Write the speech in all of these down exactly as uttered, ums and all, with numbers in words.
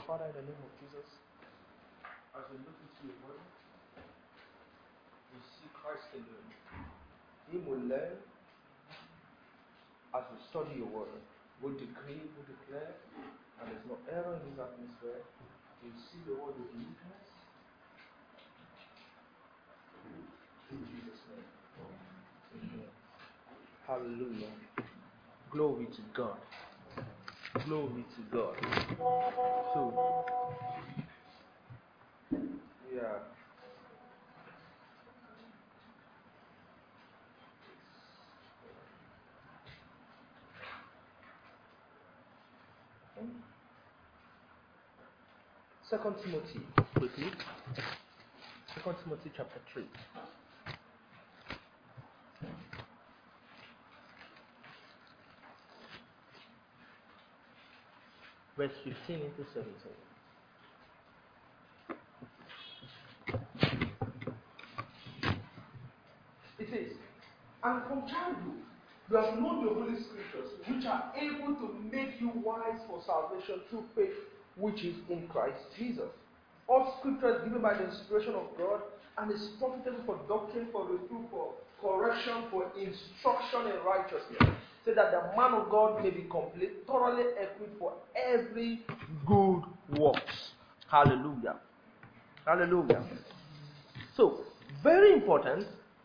Father, in the name of Jesus, as we look into your word, we see Christ alone. Him will learn as we study your word. We decree, we declare, and there's no error in this atmosphere. We see the word with uniqueness. In Jesus' name. Amen. Hallelujah. Glory to God. Glory to God. So, yeah. Second Timothy, quickly. Second Timothy chapter three. Verse fifteen into seventeen. It says, and from childhood you have known the Holy Scriptures, which are able to make you wise for salvation through faith, which is in Christ Jesus. All Scripture is given by the inspiration of God and is profitable for doctrine, for reproof, for correction, for instruction in righteousness, so that the man of God may be complete, thoroughly equipped for every good works. Hallelujah. Hallelujah. So, very important.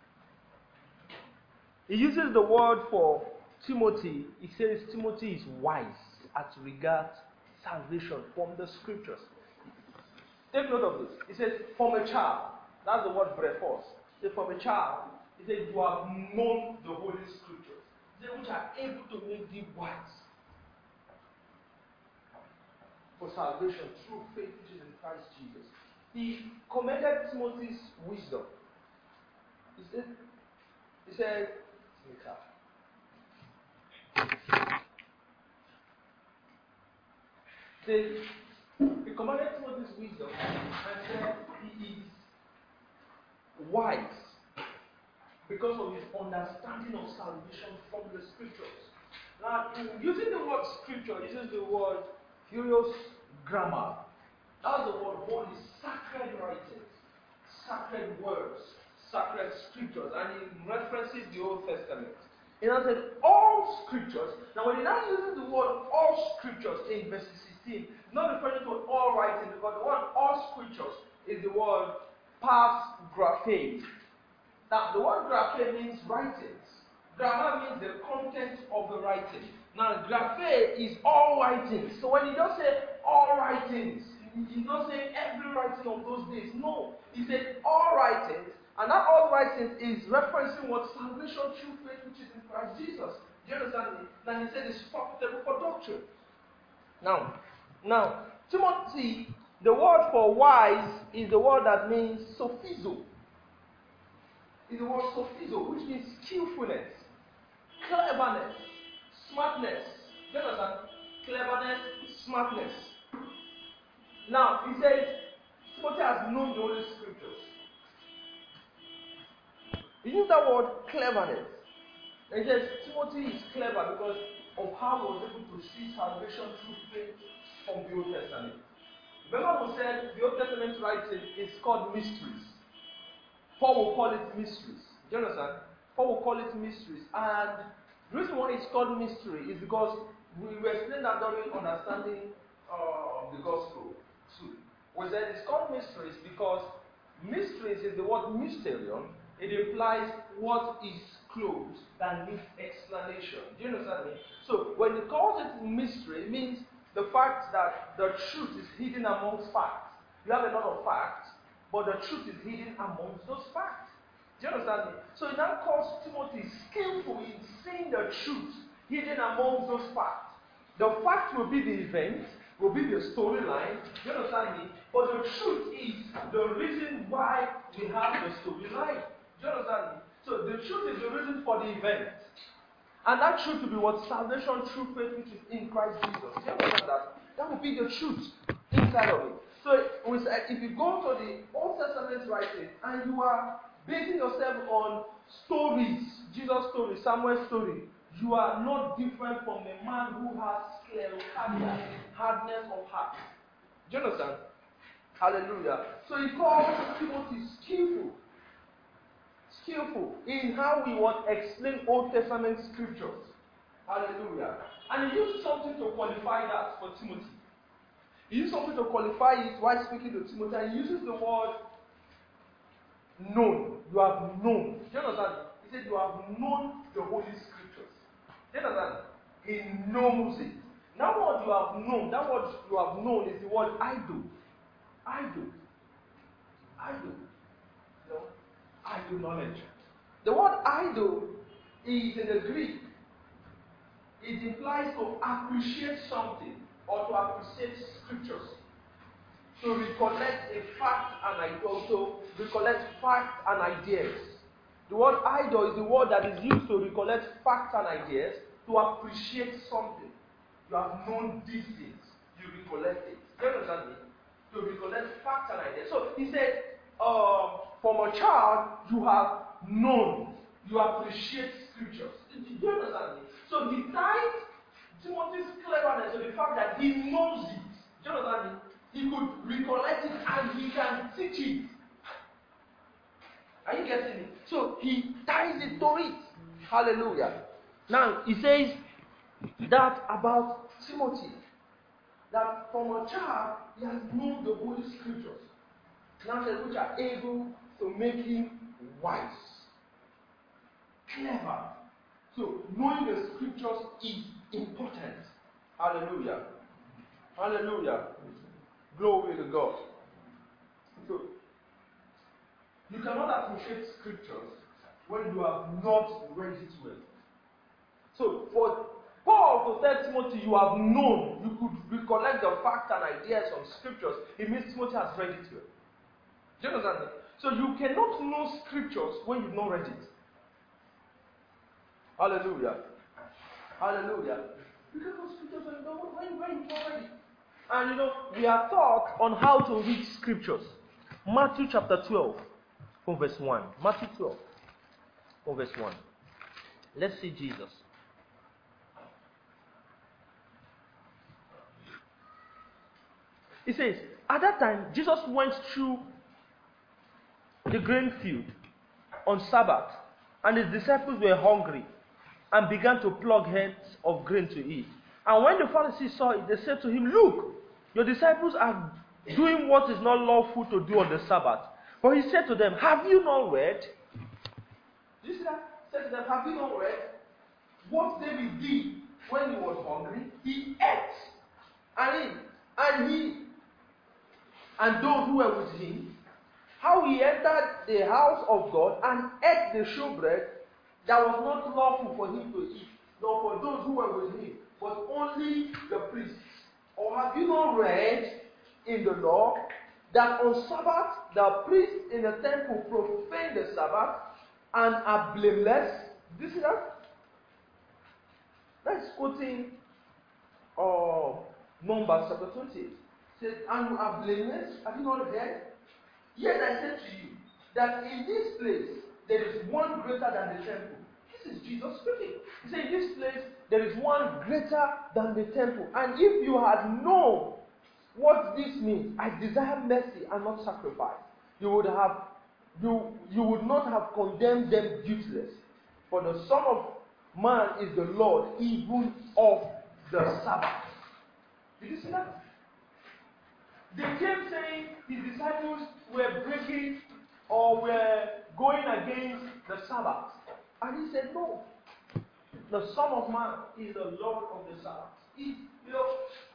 He uses the word for Timothy. He says Timothy is wise as regards salvation from the Scriptures. Take note of this. He says, from a child. That's the word brephos. He says, from a child. He says, you have known the Holy Scriptures. He says, which are able to make thee wise for salvation through faith which is in Christ Jesus. He commended Timothy's wisdom. He said, he said, He he commanded Timothy's wisdom and said he is wise because of his understanding of salvation from the Scriptures. Now, using the word Scripture, he uses the word curious grammar. That's the word holy, sacred writings, sacred words, sacred scriptures, and he references the Old Testament. He now said all scriptures. Now, when he now uses the word all scriptures in verse sixteen, not referring to all writings, because the word all scriptures is the word pas graphe. Now, the word graphe means writings. Grammar means the content of the writing. Now, graphe is all writings. So when he does say all writings, he's not saying every writing of those days. No, he said all writings, and that all writings is referencing what salvation through faith which is in Christ Jesus. Do you understand me? Now he said it's profitable for doctrine. Now, now Timothy, the word for wise is the word that means sophizo. Is the word sophizo, which means skillfulness, cleverness, smartness. Do you understand? Cleverness, smartness. Now, he says, Timothy has known the Holy Scriptures. He uses that word cleverness. And he says, Timothy is clever because of how he was able to see salvation through faith from the Old Testament. Remember we said the Old Testament writing is called mysteries. Paul will call it mysteries. Do you understand? Paul will call it mysteries. And the reason why it's called mystery is because we will explain that during understanding uh, the gospel. We said it's called mysteries because mysteries is the word mysterion. It implies what is closed that needs explanation. Do you understand me? So when it calls it mystery, it means the fact that the truth is hidden amongst facts. You have a lot of facts, but the truth is hidden amongst those facts. Do you understand me? So it now calls Timothy skillful in seeing the truth hidden amongst those facts. The fact will be the event, will be the storyline. Do you understand me? But the truth is the reason why we have the storyline. Do you understand me? So the truth is the reason for the event. And that truth will be what salvation through faith which is in Christ Jesus. Do you understand that? That will be the truth inside of it. So if you go to the Old Testament writing and you are basing yourself on stories, Jesus' story, Samuel's story, you are not different from a man who has sclerocardia, hardness of heart. Do you understand? Hallelujah. So he calls Timothy skillful. Skillful in how we want explain Old Testament scriptures. Hallelujah. And he used something to qualify that for Timothy. He used something to qualify it while speaking to Timothy, and he uses the word known. You have known. Do you understand? He said you have known the Holy Scriptures. Do you understand? He knows it. Now what you have known, that word you have known is the word idol. Idol. Idol. You know? Idol knowledge. The word idol is in the Greek. It implies to appreciate something or to appreciate scriptures. To recollect a fact and idea, to recollect facts and ideas. The word idol is the word that is used to recollect facts and ideas, to appreciate something. You have known these things, you recollect it. Do you understand me? To recollect facts and ideas. So he said, uh, from a child, you have known, you appreciate scriptures. Do you understand me? So he tied Timothy's cleverness to the fact that he knows it. Do you understand me? He could recollect it and he can teach it. Are you getting it? So he ties it to it. Hallelujah. Now he says that about Timothy, that from a child he has known the Holy Scriptures. Now says which are able to make him wise, clever. So knowing the Scriptures is important. Hallelujah. Hallelujah. Glory to God. So, you cannot appreciate scriptures when you have not read it well. So, for Paul to tell Timothy, you have known, you could recollect the facts and ideas of scriptures, it means Timothy has read it well. Do you understand that? So, you cannot know scriptures when you've not read it. Hallelujah. Hallelujah. You cannot know scriptures when, you don't, when, when you've not read it. And you know, we are taught on how to read scriptures. Matthew chapter twelve, from verse one. Matthew twelve, from verse one. Let's see Jesus. He says, at that time, Jesus went through the grain field on Sabbath, and his disciples were hungry and began to pluck heads of grain to eat. And when the Pharisees saw it, they said to him, look, your disciples are doing what is not lawful to do on the Sabbath. But he said to them, have you not read? Do you see that? He said to them, have you not read what David did when he was hungry? He ate. And he, and he, and those who were with him, how he entered the house of God and ate the showbread that was not lawful for him to eat, nor for those who were with him, but only the priests. Or have you not read in the law that on Sabbath the priests in the temple profane the Sabbath and are blameless? Do you see that? That's quoting uh, Numbers chapter twenty. It says, and you are blameless. Have you not heard? Yet I said to you that in this place there is one greater than the temple. This is Jesus speaking. He said, in this place there is one greater than the temple. And if you had known what this means, I desire mercy and not sacrifice, you would have you you would not have condemned them guiltless. For the Son of Man is the Lord even of the Sabbath. Did you see that? They came saying his disciples were breaking or were going against the Sabbath. And he said, no. The Son of Man is the Lord of the Sabbath. If, you know,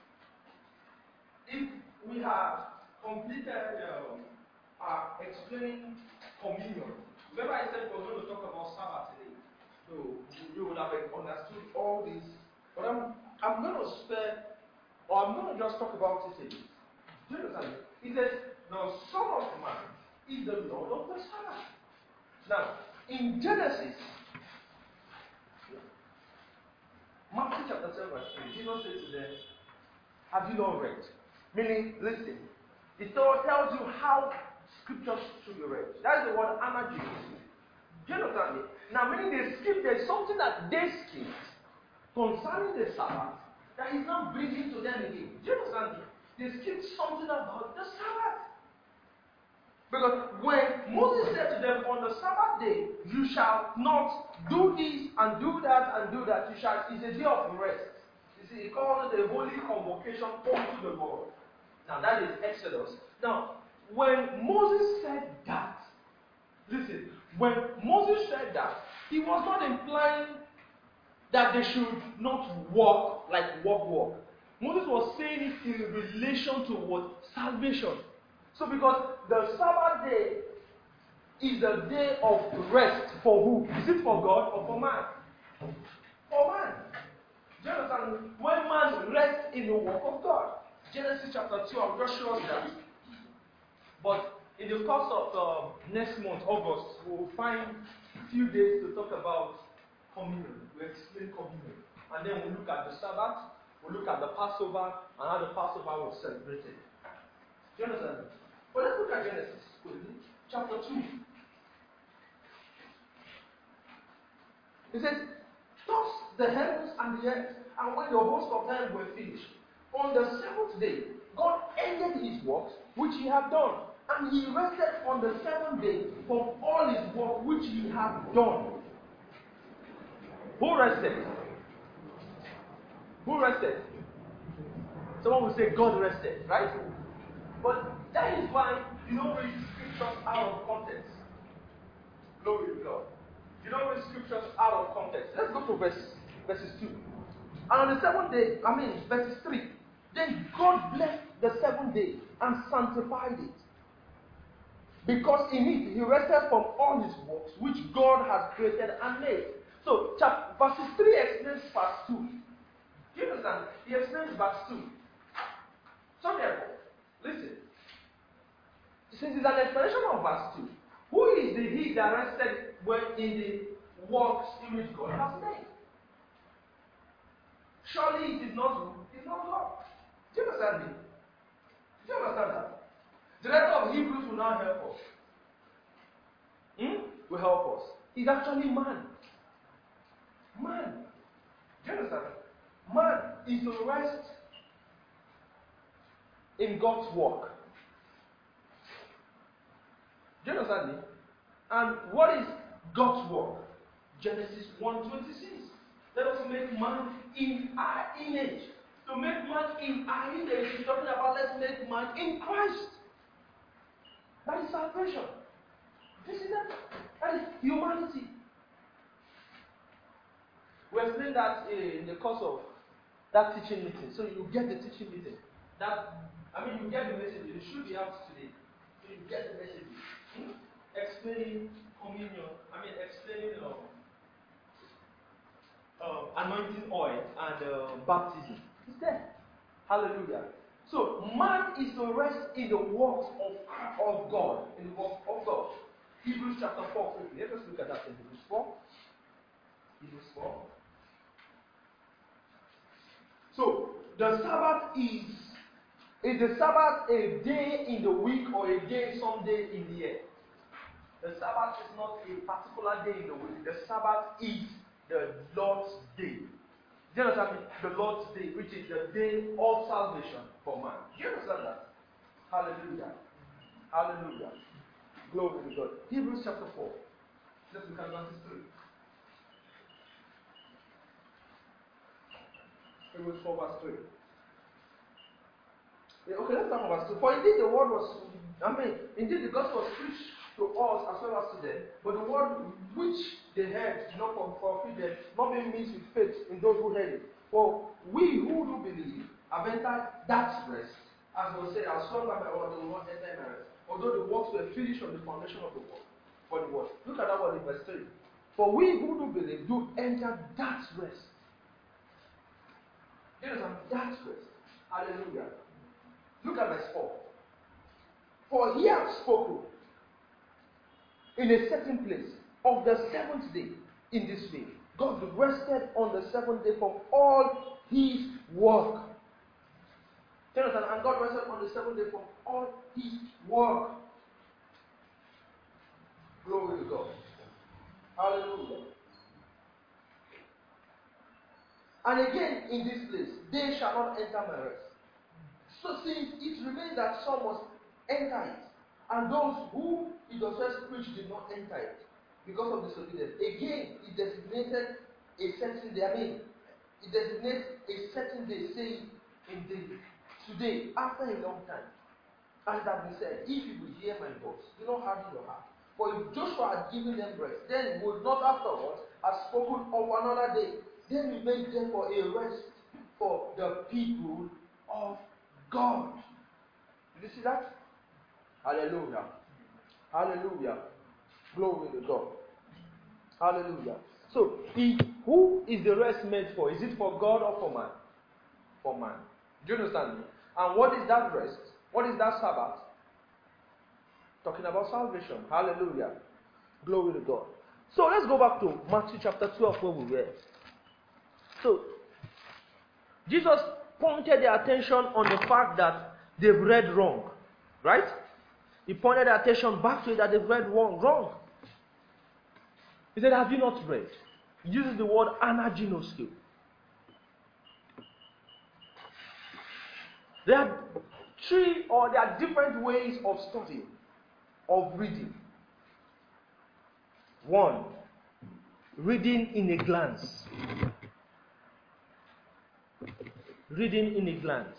if we have completed um, uh, explaining communion, remember I said we were going to talk about Sabbath today. So you would have understood all this. But I'm, I'm going to spare, or I'm going to just talk about it today. Do you understand? He says, the Son of Man is the Lord of the Sabbath. Now, in Genesis, Matthew chapter seven, verse three, Jesus said to them, have you not read? Meaning, listen, it tells you how scriptures should be read. That is the word analogy. Do you understand me? Now, meaning they skip, there is something that they skipped concerning the Sabbath that he's not bringing to them again. Do you understand me? they skipped something about the Sabbath. Because when Moses said to them, on the Sabbath day, you shall not do this and do that and do that, you shall, it's a day of rest. You see, he calls it a holy convocation unto the Lord. Now that is Exodus. Now, when Moses said that, listen, when Moses said that, he was not implying that they should not walk like walk, walk. Moses was saying it in relation to what? Salvation. So because the Sabbath day is the day of rest for who? Is it for God or for man? For man. Do you understand? When man rests in the work of God. Genesis chapter two, I'll just show us that. But in the course of uh, next month, August, we'll find a few days to talk about communion. We'll explain communion. And then we'll look at the Sabbath, we'll look at the Passover, and how the Passover was celebrated. Do you understand? But let's look at Genesis quickly, chapter two. It says, thus the heavens and the earth, and when the host of them were finished, on the seventh day, God ended his works which he had done, and he rested on the seventh day from all his work which he had done. Who rested? Who rested? Someone will say God rested, right? But that is why you don't read scriptures out of context. Glory to God. You don't read scriptures out of context. Let's go to verse verses two. And on the seventh day, I mean verses three. Then God blessed the seventh day and sanctified it, because in it he rested from all his works which God has created and made. So chapter verses three explains verse two. Do you understand? He explains verse two. So therefore, listen. Since it's an explanation of verse two, who is the he that rested when in the works in which God has made? Surely it is not who? It is not God. Do you understand me? Do you understand that? The letter of Hebrews will now help us. Hmm? Will help us. It's actually man. Man. Do you understand? Man is to rest in God's work. Do you understand me? And what is God's work? Genesis one twenty-six. Let us make man in our image. To make man in our image, he's talking about let's make man in Christ. That is salvation. This is that. That is humanity. We explained that in the course of that teaching meeting. So you get the teaching meeting. That I mean, you get the message. It should be out today. So you get the message. Hmm? Explaining communion. I mean, explaining uh, uh, anointing oil and uh, baptism. It's there. Hallelujah. So man is to rest in the works of, of God. In the works of God. Hebrews chapter four quickly. Let us look at that in Hebrews four. Hebrews four. So the Sabbath is is the Sabbath a day in the week or a day someday in the year? The Sabbath is not a particular day in the week. The Sabbath is the Lord's day. Do you understand me? The Lord's day, which is the day of salvation for man. Do you understand that? Hallelujah. Hallelujah. Glory to God. Hebrews chapter four. Let's look at verses three. Hebrews four verse three. Yeah, okay, let's start from verse two. For indeed the word was, I mean, indeed the gospel was preached to us as well as to them, but the word which they heard did not fulfill them, not being mixed with faith in those who heard it. For we who do believe have entered that rest, as was said, as strong by my word, they will not enter my rest, although the works were finished from the foundation of the world. For the word. Look at that word in verse three. For we who do believe do enter that rest. There is that rest. Hallelujah. Look at verse four. For he hath spoken in a certain place of the seventh day in this way. God rested on the seventh day from all his work. Jonathan, and God rested on the seventh day from all his work. Glory to God. Hallelujah. And again in this place, they shall not enter my rest. So since it remains that some must enter it, and those who it was first preached did not enter it because of disobedience. Again, it designated a certain day. I mean, it designates a certain day, saying in days, today, after a long time. As that been said, if you will hear my voice, do not harden your heart. For if Joshua had given them rest, then would not afterwards have spoken of another day. Then we made therefore a rest for the people of God. Did you see that? Hallelujah. Hallelujah. Glory to God. Hallelujah. So, he, who is the rest meant for? Is it for God or for man? For man. Do you understand me? And what is that rest? What is that Sabbath? Talking about salvation. Hallelujah. Glory to God. So let's go back to Matthew chapter twelve where we were. So, Jesus pointed their attention on the fact that they've read wrong. Right? He pointed their attention back to it that they've read wrong. wrong. He said, have you not read? He uses the word anaginosko. There are three or there are different ways of studying, of reading. One, reading in a glance. Reading in a glance.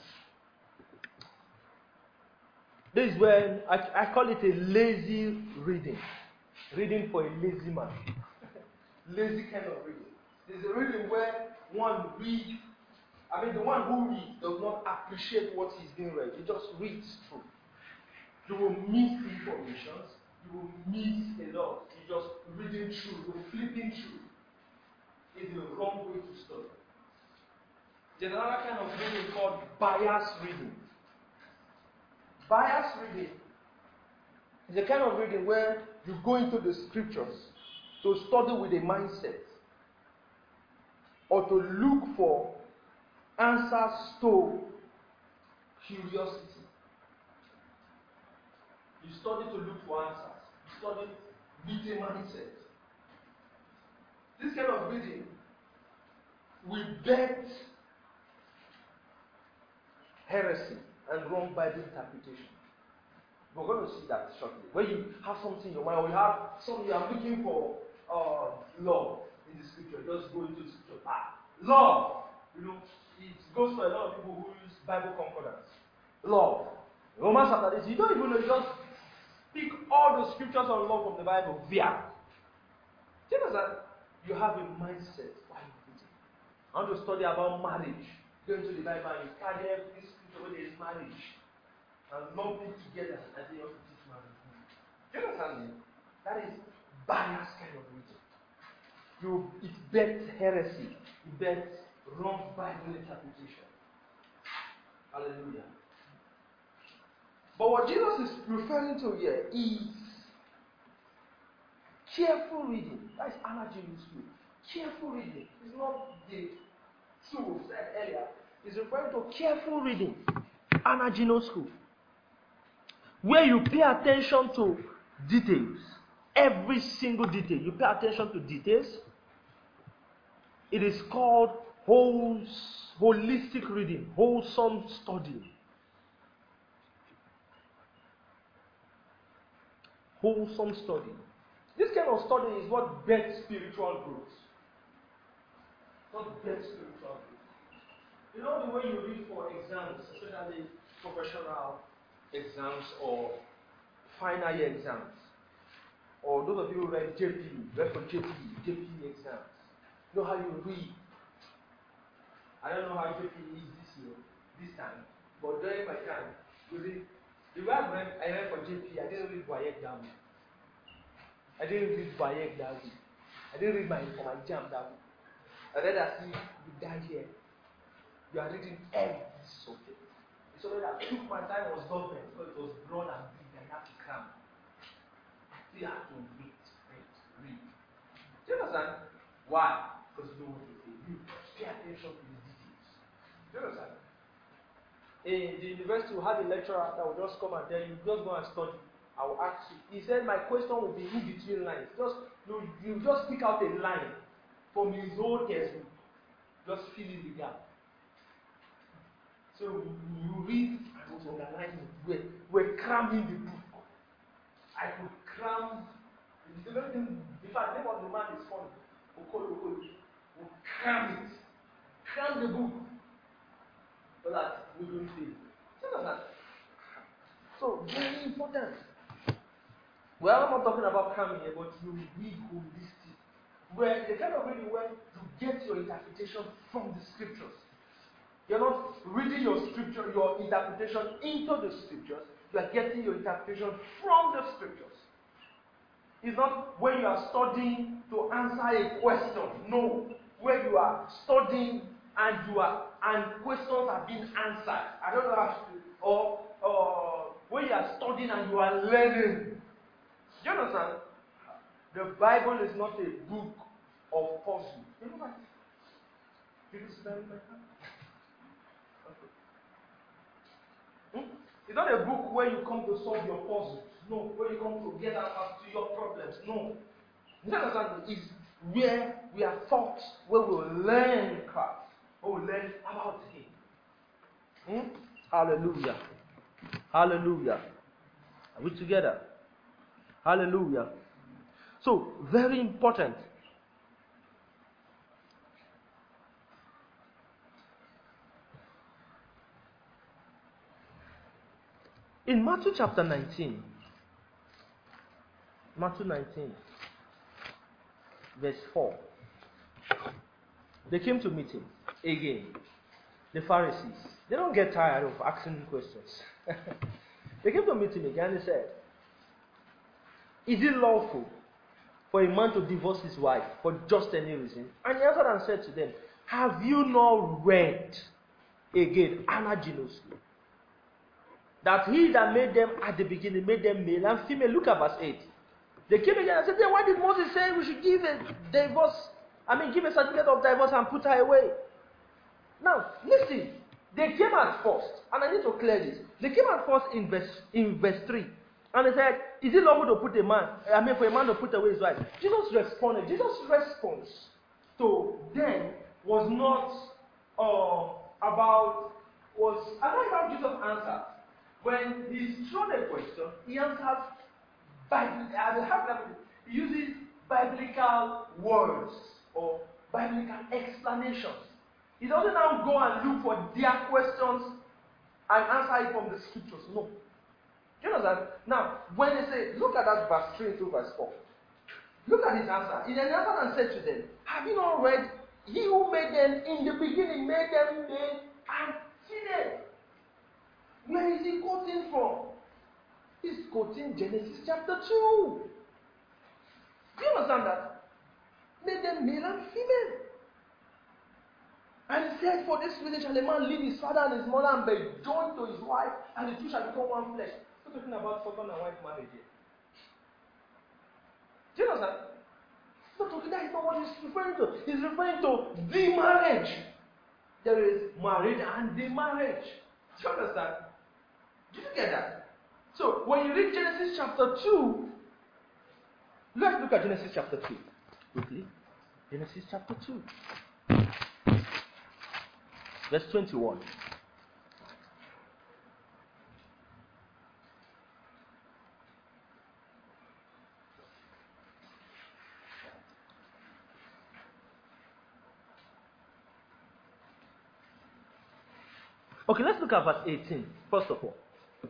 This is when I, I call it a lazy reading. Reading for a lazy man. Lazy kind of reading. There's a reading where one reads, I mean the one who reads does not appreciate what is being read. He just reads through. You will miss information. You will miss a lot. You're just reading through. You're flipping through. It's the wrong way to study. There's another kind of reading called bias reading. Bias reading is a kind of reading where you go into the scriptures to study with a mindset or to look for answers to curiosity. You study to look for answers. You study with a mindset. This kind of reading will bet heresy and wrong Bible interpretation. We're going to see that shortly. When you have something in your mind, or you have something you are looking for uh, love in the scripture, just go into the scripture. Ah, love! You know, it goes for a lot of people who use Bible concordance. Love. Romans chapter eight, you don't even know, you just pick all the scriptures on love from the Bible via. Do you know that you have a mindset while you read? I want to study about marriage. Go into the Bible and you study every scripture where there is marriage. And lump it together and they also teach marriage. Do you understand me? That is bias kind of reading. You, it bets heresy. It bets wrong Bible interpretation. Hallelujah. But what Jesus is referring to here is careful reading. That is anaginosko school. Careful reading. It's not the two said earlier. It's referring to careful reading. Anaginosko school. Where you pay attention to details. Every single detail. You pay attention to details. It is called whole, holistic reading. Wholesome study. Wholesome study. This kind of study is what bets spiritual growth. What bets spiritual growth. You know the way you read for exams, especially professional exams or final year exams, or those of you who read J P, read for J P, J P exams. You know how you read. I don't know how J P is this year, this time, but during my time, you read. The way I read, I read for J P, I didn't read Bayek that week. I didn't read Bayek that week. I didn't read my for my jam that week. I read that see the guy here. You are reading every subject. So that I took my time was government because it was broad and big and you have to cram. You have to read, read, read. Do you understand? Why? Because you don't want to fail. You pay attention to the details. Do you understand? In the university, we had a lecturer that will just come and tell you, just go and study. I will ask you. He said my question will be in between lines. Just you, you just pick out a line from his own textbook. Just fill in the gap. So you read and was underlining. We're, we're cramming the book. I could cram. The very thing, in fact, the name of the man is funny. Okolo Okolo. We'll cram it. Cram the book. So that we don't fail. So that. So very important. Well, I'm not talking about cramming here, but you read holistic. Where the kind of reading where you get your interpretation from the scriptures. You're not reading your scripture, your interpretation into the scriptures. You are getting your interpretation from the scriptures. It's not when you are studying to answer a question. No, where you are studying and you are and questions are being answered. I don't know how to. Or or when you are studying and you are learning. Do you understand? The Bible is not a book of puzzles. You know that? People study like that? Hmm? It's not a book where you come to solve your puzzles. No, where you come to get answers to your problems. No. You understand? It's where we are taught, where we will learn Christ, where we learn about Him. Hmm? Hallelujah. Hallelujah. Are we together? Hallelujah. So, very important. In Matthew chapter nineteen, Matthew nineteen, verse four, they came to meet him again. The Pharisees, they don't get tired of asking him questions. They came to meet him again and they said, is it lawful for a man to divorce his wife for just any reason? And he answered and said to them, have you not read again, anaginously, that he that made them at the beginning made them male and female? Look at verse eight. They came again and said, then why did Moses say we should give a divorce, I mean give a certificate of divorce and put her away? Now, listen, they came at first, and I need to clear this. They came at first in verse, in verse three, and they said, is it lawful to put a man, I mean for a man to put away his wife? Jesus responded. Jesus' response to them was not uh, about, was, I don't know how Jesus answered. When he's thrown a question, he answers, Bible, he uses biblical words or biblical explanations. He doesn't now go and look for their questions and answer it from the scriptures. No. Do you know that? Now, when they say, look at that verse three to verse four. Look at his answer. He then answered and said to them, have you not read, he who made them in the beginning made them male and female? Where is he quoting from? He's quoting Genesis chapter two. Do you understand that? Made them male and female. And he said, for this reason shall a man leave his father and his mother and be joined to his wife, and the two shall become one flesh. We're talking about husband and wife marriage here. Do you understand? He's not talking, that is not what he's referring to. He's referring to the marriage. There is marriage and the marriage. Do you understand? Do you get that? So, when you read Genesis chapter two, let's look at Genesis chapter two quickly. Genesis chapter two. Verse twenty-one. Okay, let's look at verse eighteen, first of all.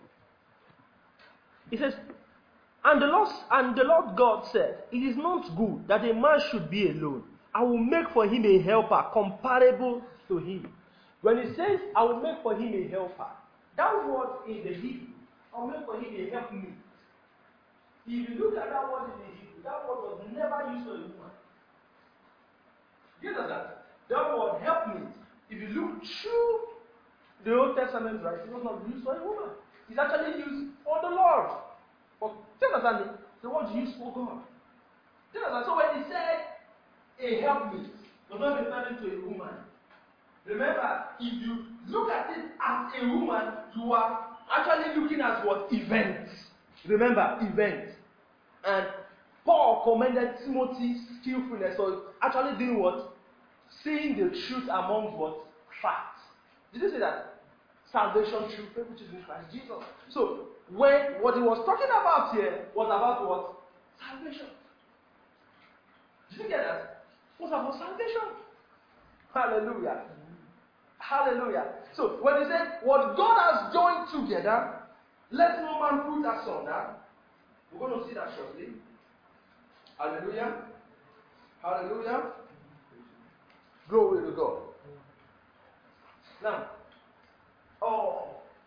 It says, and the Lord and the Lord God said, it is not good that a man should be alone. I will make for him a helper comparable to him. When it says, I will make for him a helper, that word in the Hebrew, I will make for him a helpmeet. If you look at that word in the Hebrew, that word was never used for a woman. Do you know that? That word helpmeet, if you look through the Old Testament, right, it was not used for a woman. It's actually used for the Lord. For, do you understand it? The word used for God. Do you understand? So when he said a helpmeet, it was not referring to a woman. Remember, if you look at it as a woman, you are actually looking at what? Events. Remember, events. And Paul commended Timothy's skillfulness, so actually doing what? Seeing the truth among what? Facts. Did you see that? salvation through faith which is in Christ Jesus. So, when what he was talking about here was about what? Salvation. Did you get that? It was about salvation. Hallelujah. Hallelujah. So, when he said, what God has joined together, let no man put asunder. We're going to see that shortly. Hallelujah. Hallelujah. Glory to God. Now, oh,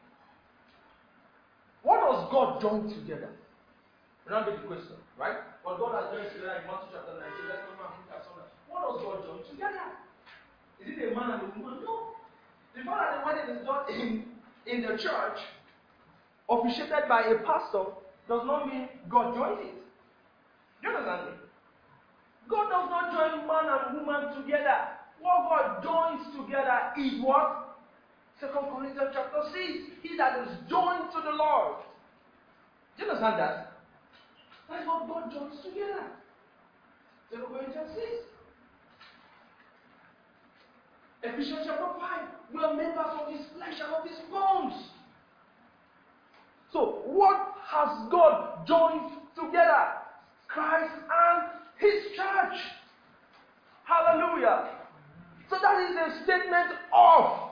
what does God join together? Remember the question, right? What God has joined together in Matthew chapter nineteen, let no man put asunder. What does God join together? Is it a man and a woman? No. The fact that the wedding is done in, in the church, officiated by a pastor, does not mean God joined it. Do you understand me? God does not join man and woman together. What God joins together is what? Second Corinthians chapter six. He that is joined to the Lord. Do you understand that? That's what God joins together. Second Corinthians six. Ephesians chapter five. We are members of his flesh and of his bones. So, what has God joined together? Christ and his church. Hallelujah. So that is a statement of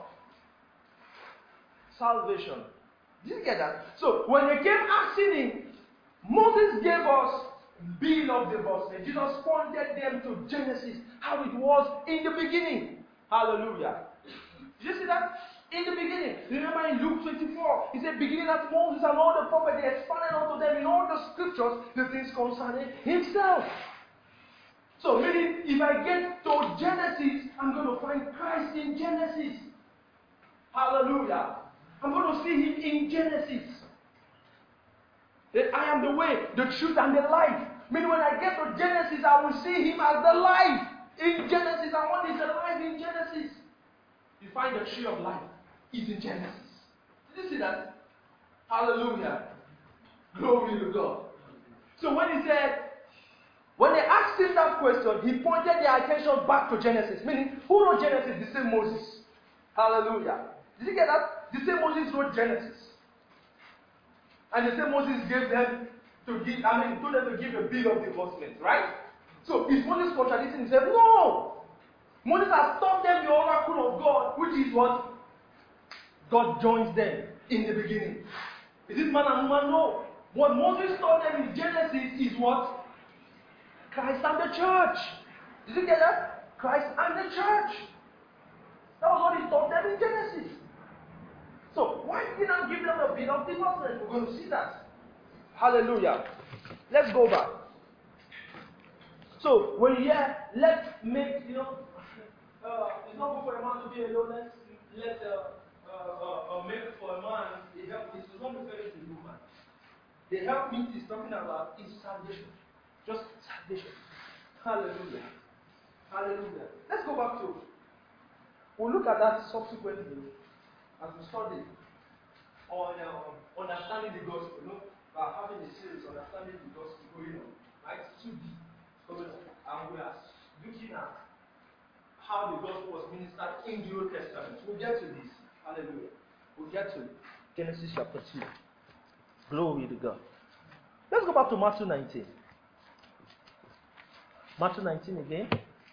salvation. Did you get that? So, when they came asking him, Moses gave us bill of divorcement. Jesus pointed them to Genesis, how it was in the beginning. Hallelujah. Did you see that? In the beginning. Remember in Luke twenty-four, he said, beginning at Moses and all the prophets, they expanded unto them in all the scriptures the things concerning himself. So, meaning, if I get to Genesis, I'm going to find Christ in Genesis. Hallelujah. I'm going to see him in Genesis. That I am the way, the truth, and the life. Meaning, when I get to Genesis, I will see him as the life in Genesis. And what is the life in Genesis? You find the tree of life is in Genesis. Did you see that? Hallelujah. Glory to God. So when he said, when they asked him that question, he pointed their attention back to Genesis. Meaning, who wrote Genesis? The same Moses. Hallelujah. Did you get that? The same Moses wrote Genesis. And the same Moses gave them to give, I mean, told them to give a bill of divorcement, right? So, is Moses contradicting himself? No! Moses has taught them the oracle of God, which is what? God joins them in the beginning. Is it man and woman? No. What Moses taught them in Genesis is what? Christ and the church. Did you get that? Christ and the church. That was what he taught them in Genesis. So, why did he not give them a bit of divorcement? We're going to see that. Hallelujah. Let's go back. So, when you hear, let's make, you know, uh, it's not good for a man to be alone. Let's let uh, uh, uh, make for a man a help. It's not referring to the woman. The help means is talking about is salvation. Just salvation. Hallelujah. Hallelujah. Let's go back to, we'll look at that subsequently as we study on uh, understanding the gospel. You know, uh, having a series understanding the gospel going on. Right? two D going on. And we are looking at how the gospel was ministered in the Old Testament. We'll get to this. Hallelujah. We'll get to Genesis chapter two. Glory to God. Let's go back to Matthew nineteen. Matthew nineteen again.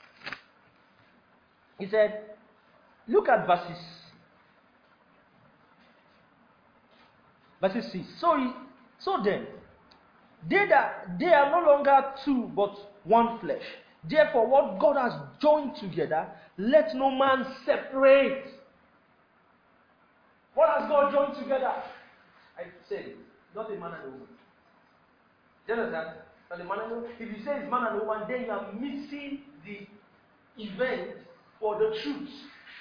He said, look at verses. Verses six. So, he, so then, they, that, they are no longer two, but one flesh. Therefore, what God has joined together, let no man separate. What has God joined together? I said it. Not a man and a woman. Do you understand? Not a man and a woman. If you say it's man and a woman, then you are missing the event or the truth.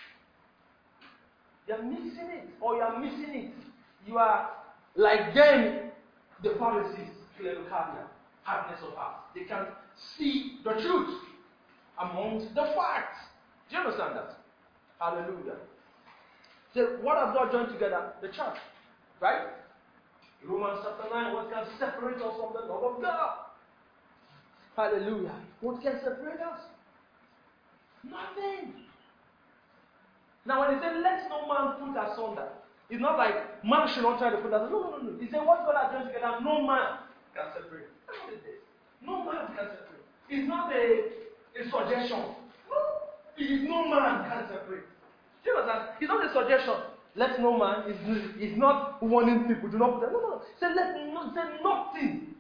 You are missing it, or you are missing it. You are like them, the Pharisees, Clerocardia, hardness of heart. They can't see the truth amongst the facts. Do you understand that? Hallelujah. So, what has God joined together? The church. Right? Romans chapter nine, what can separate us from the love of God? Hallelujah. What can separate us? Nothing. Now, when he said, let no man put asunder, It's not like man should not try to put that. No, no, no, no. He said, what God has joined together, no man can separate. That's what it is. No man can separate. It's not a, a suggestion. No. It is no man can separate. Do you understand? It's not a suggestion. Let no man. It's, it's not warning people. Do not put that. No, no, no. Say, let no, say nothing.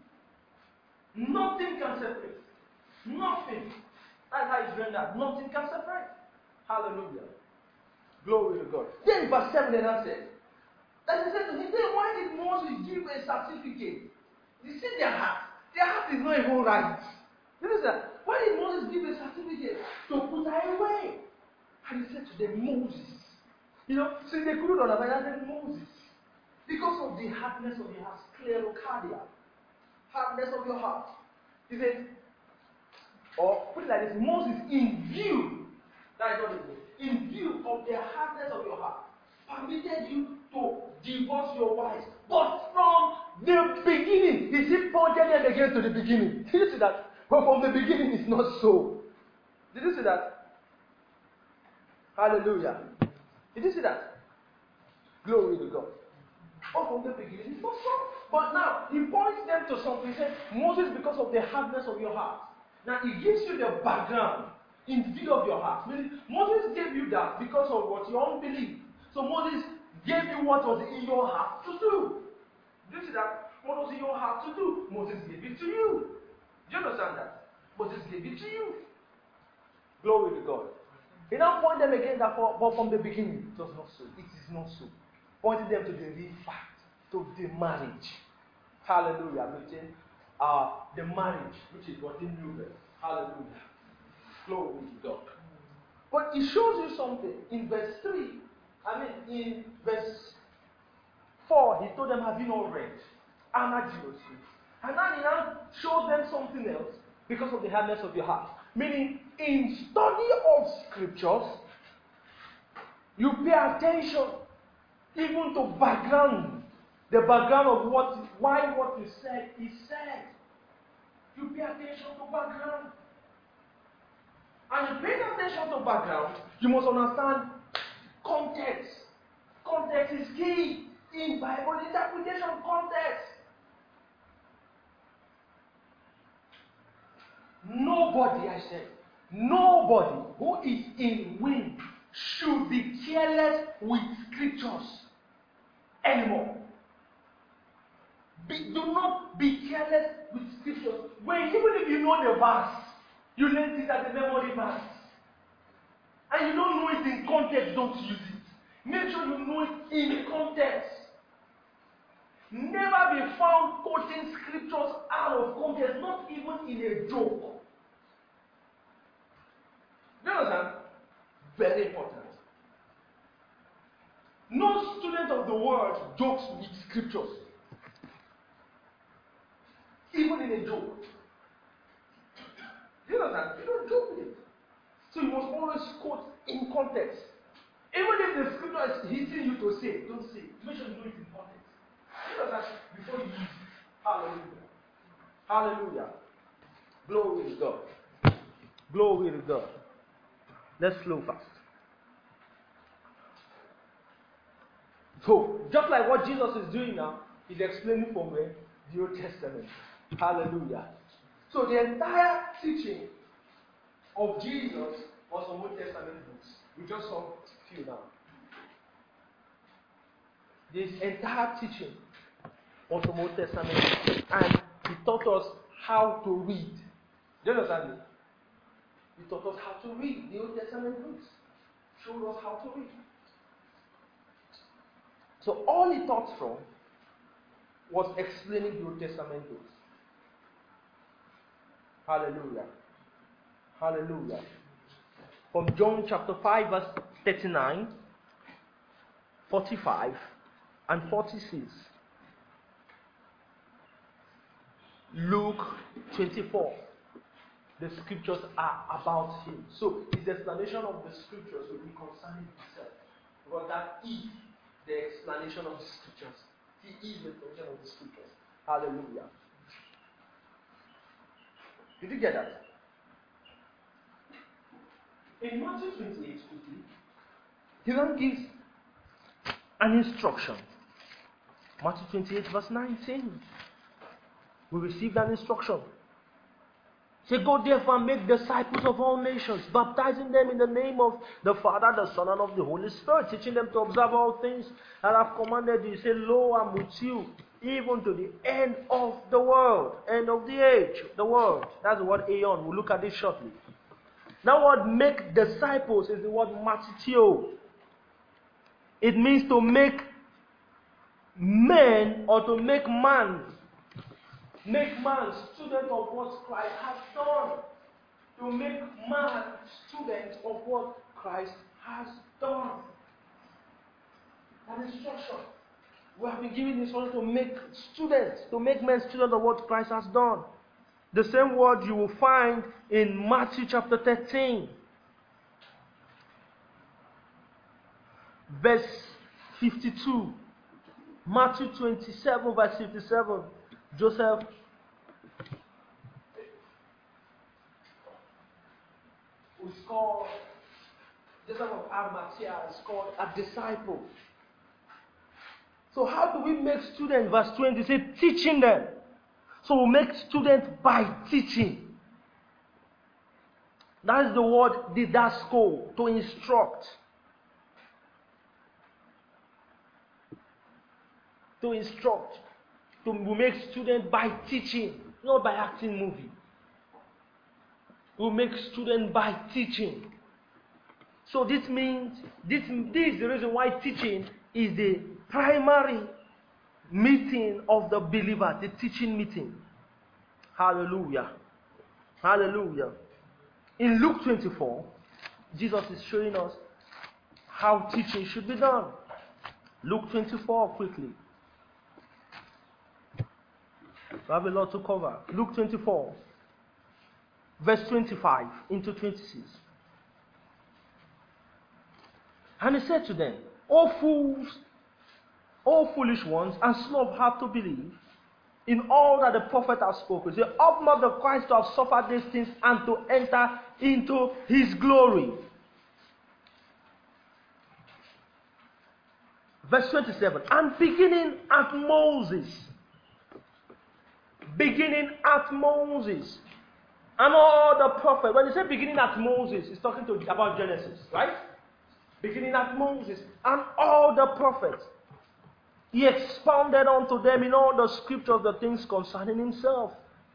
Nothing can separate. Nothing. That's how it's rendered. Nothing can separate. Hallelujah. Glory to God. Then verse seven then I said, that he said to him, then why did Moses give a certificate? You see their heart. Their heart is not even right. You know that? Why did Moses give a certificate to put her away? And he said to them, Moses. You know, see they couldn't understand. I said, Moses. Because of the hardness of your heart, sclerocardia. Hardness of your heart. He said, or put it like this, Moses, in view, that is what it is, in view of the hardness of your heart, permitted you to divorce your wives. But from the beginning, you see, pointed them again to the beginning. Did you see that? But from the beginning, it's not so. Did you see that? Hallelujah. Did you see that? Glory to God. But from the beginning, it's not so. But now, he points them to something. He said, Moses, because of the hardness of your heart. Now, he gives you the background in view of your heart. Meaning, Moses gave you that because of what your unbelief. So Moses gave you what was in your heart to do. Do you see that? What was in your heart to do? Moses gave it to you. Do you understand that? Moses gave it to you. Glory to God. He now pointed them again that for, but from the beginning, it was not so. It is not so. Pointed them to the real fact, to the marriage. Hallelujah. Meaning, uh, the marriage, which is what in new birth. Hallelujah. Glory to God. But it shows you something. In verse three, I mean, in verse four, he told them, have you not read? Anaginously. And now he now shows them something else because of the hardness of your heart. Meaning, in study of scriptures, you pay attention even to background. The background of what, why what is said is said. You pay attention to background. And in paying attention to background, you must understand context. Context is key in Bible interpretation. Context. Nobody, I said, nobody who is in wind should be careless with scriptures anymore. Be, do not be careless with scriptures. When even if you know the verse, you learn it as a memory verse. And you don't know it in context, don't use it. Make sure you know it in context. Never be found quoting scriptures out of context, not even in a joke. Do you understand? Very important. No student of the word jokes with scriptures. Even in a joke. Do you understand? You don't joke with it. So you must always quote in context. Even if the scripture is hitting you to say, don't say it. Make sure you do it in context. You understand? Before you use it. Hallelujah. Hallelujah. Glory to God. Glory to God. Let's flow fast. So, just like what Jesus is doing now, he's explaining from where? The Old Testament. Hallelujah. So the entire teaching of Jesus was from Old Testament books. We just saw a few now. This entire teaching was from Old Testament books. And he taught us how to read. Do you understand it? He taught us how to read the Old Testament books. Showed us how to read. So all he taught from was explaining the Old Testament books. Hallelujah. Hallelujah. From John chapter five, verse thirty-nine, forty-five, and forty-six. Luke twenty-four. The scriptures are about him. So his explanation of the scriptures will be concerning himself. Because that is the explanation of the scriptures. He is the explanation of the scriptures. Hallelujah. Did you get that? In Matthew twenty-eight, quickly, he then gives an instruction. Matthew twenty-eight, verse nineteen. We received an instruction. Say, go therefore and make disciples of all nations, baptizing them in the name of the Father, the Son, and of the Holy Spirit, teaching them to observe all things that I've commanded you. Say, lo, I'm with you, even to the end of the world, end of the age, the world. That's the word aeon. We'll look at this shortly. Now, what make disciples is the word matitio. It means to make men or to make man. Make man student of what Christ has done. To make man student of what Christ has done. An instruction. We have been given this one to make students, to make men students of what Christ has done. The same word you will find in Matthew chapter thirteen, verse fifty-two. Matthew twenty-seven, verse fifty-seven. Joseph was called, Joseph of Arimathea is called a disciple. So how do we make students? Verse twenty say, teaching them. So we make students by teaching. That is the word didasco, to instruct. To instruct. To we make students by teaching, not by acting movie. We make students by teaching. So this means, this, this is the reason why teaching is the primary meeting of the believer, the teaching meeting. Hallelujah. Hallelujah. In Luke twenty-four, Jesus is showing us how teaching should be done. Luke twenty-four, quickly. We have a lot to cover. Luke twenty-four, verse twenty-five into twenty-six. And he said to them, O fools, O foolish ones, and slow of heart to believe in all that the prophet has spoken. Say, ought not the Christ to have suffered these things and to enter into his glory? Verse twenty-seven. And beginning at Moses, beginning at Moses, and all the prophets. When you say beginning at Moses, it's talking to, about Genesis, right? Beginning at Moses and all the prophets. He expounded unto them in all the scriptures the things concerning himself.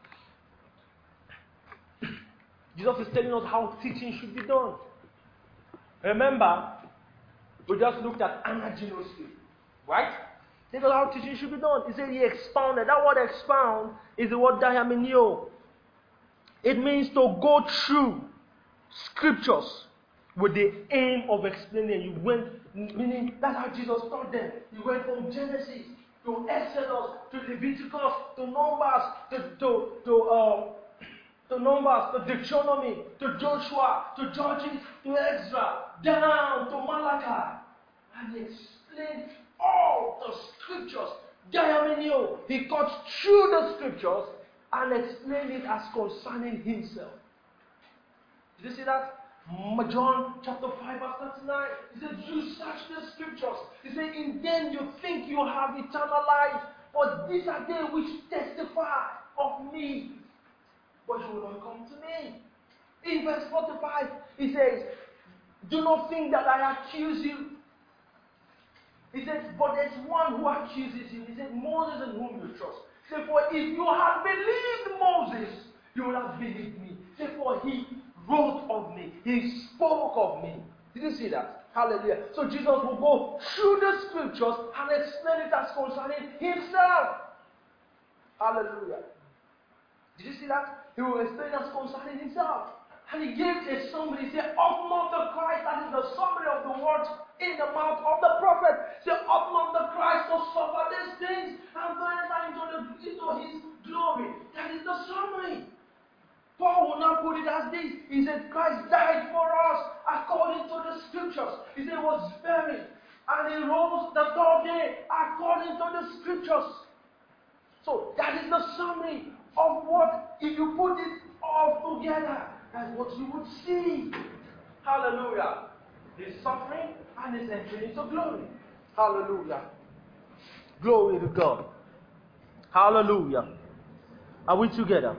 Jesus is telling us how teaching should be done. Remember, we just looked at anaginously, right? This is how teaching should be done. He said he expounded. That word expound is the word diaminio. It means to go through scriptures with the aim of explaining. You went, meaning that's how Jesus taught them. He went from Genesis to Exodus to Leviticus to Numbers to to to um, to Numbers to Deuteronomy to Joshua to Judges to Ezra down to Malachi, and he explained all the scriptures. Diaminio. He cut through the scriptures and explained it as concerning himself. Did you see that? John chapter five verse thirty-nine. He said, you search the scriptures. He said, in them you think you have eternal life, but these are they which testify of me. But you will not come to me. In verse forty-five, he says, do not think that I accuse you. He says, but there's one who accuses you. He said, Moses in whom you trust. He said, for if you had believed Moses, you would have believed me. He said, for he wrote of me. He spoke of me. Did you see that? Hallelujah. So Jesus will go through the scriptures and explain it as concerning himself. Hallelujah. Did you see that? He will explain as concerning himself. And he gives a summary. He said, ought not the Christ, that is the summary of the words in the mouth of the prophet. He said, ought not the Christ to suffer these things and to enter into, the, into his glory. That is the summary. Paul will not put it as this. He said, Christ died for us according to the scriptures. He said, he was buried and he rose the third day according to the scriptures. So that is the summary of what, if you put it all together, that's what you would see. Hallelujah. His suffering and his entry into glory. Hallelujah. Glory to God. Hallelujah. Are we together?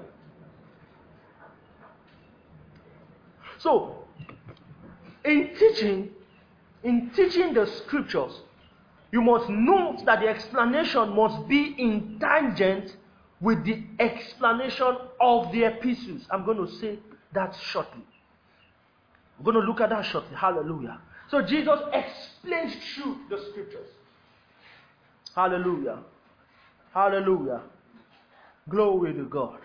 So, in teaching, in teaching the scriptures, you must note that the explanation must be in tangent with the explanation of the epistles. I'm going to say that shortly. We're going to look at that shortly. Hallelujah. So Jesus explains through the scriptures. Hallelujah. Hallelujah. Glory to God.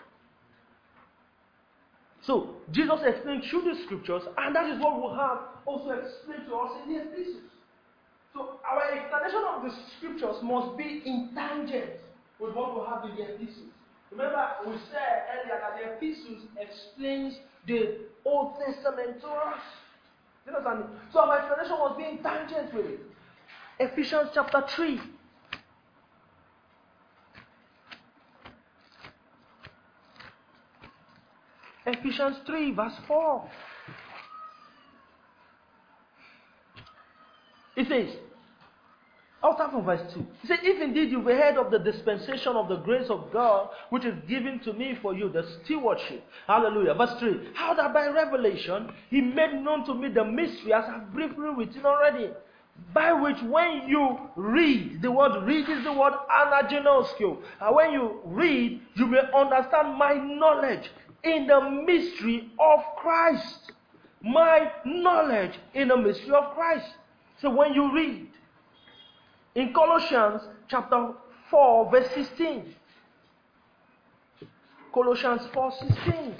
So Jesus explained through the scriptures, and that is what we'll have also explained to us in the epistles. So our explanation of the scriptures must be in tangent with what we have in the epistles. Remember, we said earlier that the epistles explains the Old Testament to us. You understand? So our explanation must be in tangent with it. Ephesians chapter three. Ephesians three, verse four. It says, I'll start from verse two. It says, if indeed you've heard of the dispensation of the grace of God, which is given to me for you, the stewardship. Hallelujah. Verse three. How that by revelation he made known to me the mystery, as I've briefly written already. By which when you read, the word read is the word anagenoskio. And when you read, you may understand my knowledge in the mystery of Christ. My knowledge in the mystery of Christ. So when you read, in Colossians chapter four, verse sixteen. Colossians four, sixteen.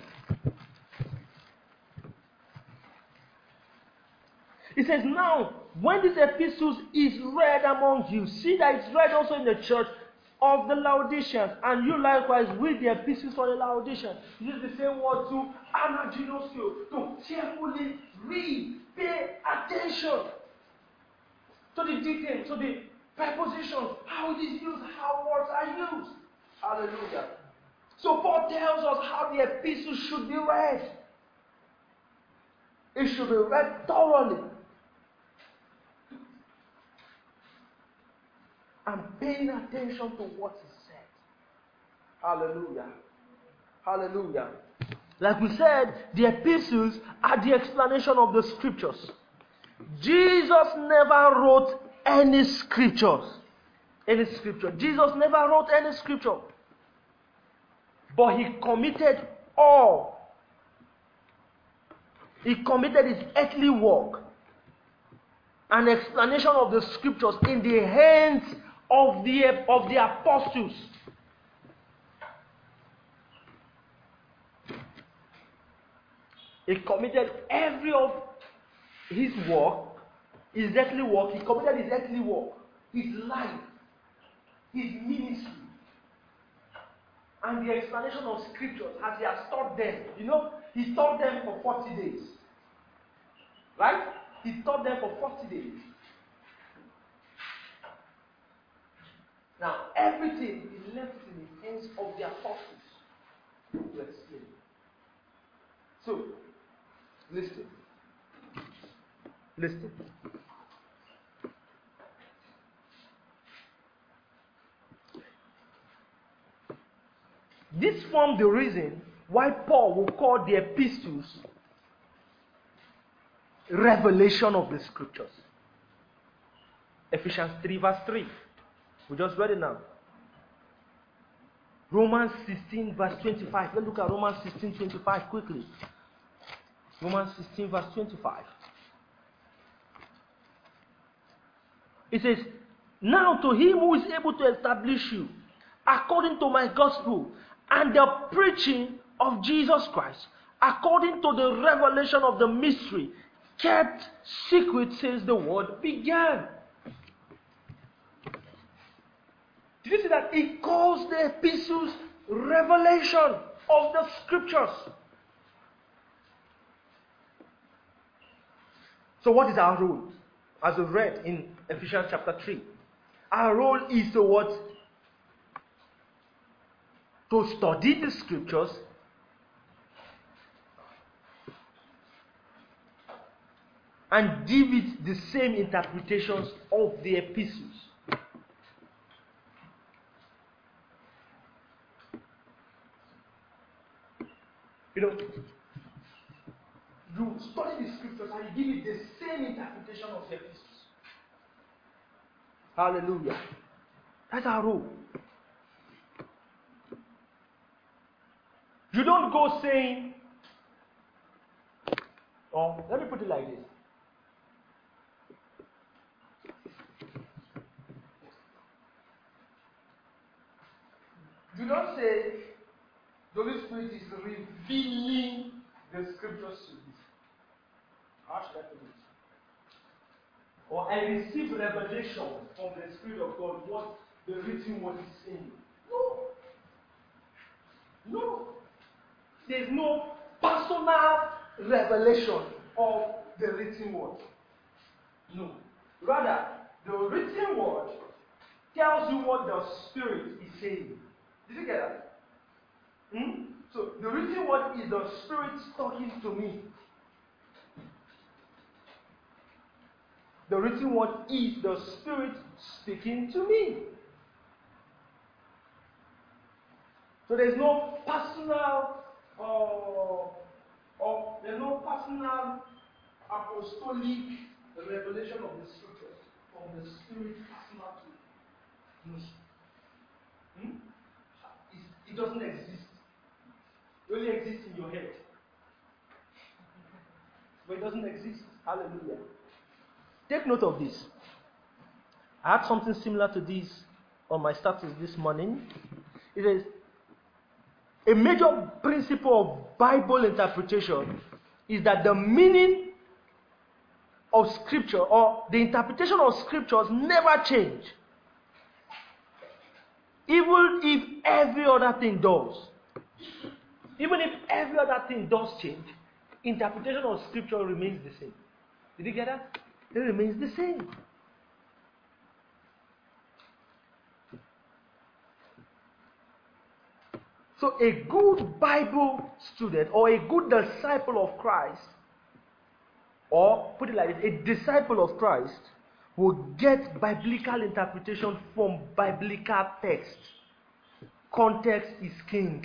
It says, now, when this epistle is read among you, see that it's read also in the church of the Laodiceans, and you likewise read the epistles for the Laodiceans. Use the same word to anaginoskio, to carefully read, pay attention to the details, to the prepositions, how it is used, how words are used. Hallelujah. So Paul tells us how the epistles should be read. It should be read thoroughly. And paying attention to what is said. Hallelujah. Hallelujah. Like we said, the epistles are the explanation of the scriptures. Jesus never wrote any scriptures. Any scripture. Jesus never wrote any scripture. But he committed all. He committed his earthly work. An explanation of the scriptures in the hands of the, of the apostles. He committed every of his work, his earthly work, he committed his earthly work, his life, his ministry, and the explanation of scriptures as he has taught them. You know, he taught them for forty days. Right? He taught them for forty days. Now, everything he left in the hands of the apostles to explain. So, listen. Listen. This formed the reason why Paul will call the epistles revelation of the scriptures. Ephesians three, verse three. We just read it now. Romans sixteen, verse twenty-five. Let's look at Romans sixteen, twenty-five quickly. Romans sixteen, verse twenty-five. It says, now to him who is able to establish you, according to my gospel, and the preaching of Jesus Christ, according to the revelation of the mystery, kept secret since the world began. Did you see that? He calls the epistles revelation of the scriptures. So what is our role? As we read in Ephesians chapter three. Our role is to what? To study the scriptures, and give it the same interpretations of the epistles. You know, you study the scriptures and you give it the same interpretation of the epistles. Hallelujah. That's our role. You don't go saying, or let me put it like this. You don't say, the Holy Spirit is revealing the scriptures to you. How should I put it? Or I receive revelation from the Spirit of God what the written word is saying. No. No. There's no personal revelation of the written word. No. Rather, the written word tells you what the Spirit is saying. Did you get that? Hmm? So, the written word is the Spirit talking to me. The written word is the Spirit speaking to me. So there's no personal or, or there's no personal apostolic revelation of the scriptures from the Spirit personal to you. Hmm? It, it doesn't exist. It only exists in your head. But it doesn't exist. Hallelujah. Take note of this. I had something similar to this on my status this morning. It is a major principle of Bible interpretation is that the meaning of scripture or the interpretation of scriptures never change. Even if every other thing does. Even if every other thing does change, interpretation of scripture remains the same. Did you get that? It remains the same. So a good Bible student or a good disciple of Christ, or put it like this, a disciple of Christ will get biblical interpretation from biblical text. Context is king.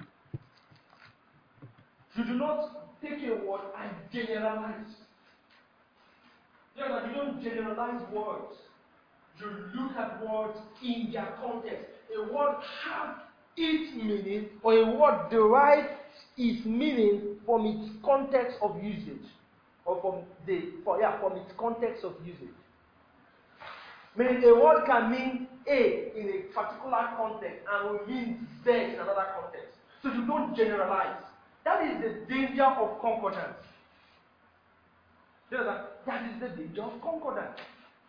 You do not take a word and generalize. You know, you don't generalize words. You look at words in their context. A word has its meaning, or a word derives its meaning from its context of usage, or from the for, yeah from its context of usage. Meaning a word can mean A in a particular context and will mean Z in another context. So you don't generalize. That is the danger of concordance. You know that? That is the danger of concordance.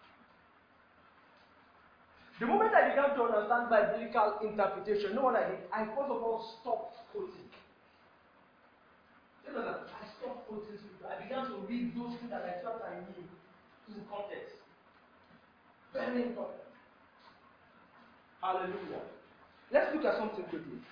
The moment I began to understand biblical interpretation, you know what I did? I first of all stopped quoting. You know that? I stopped quoting scripture. I began to read those things that I thought I knew in context. Very important. Hallelujah. Let's look at something quickly.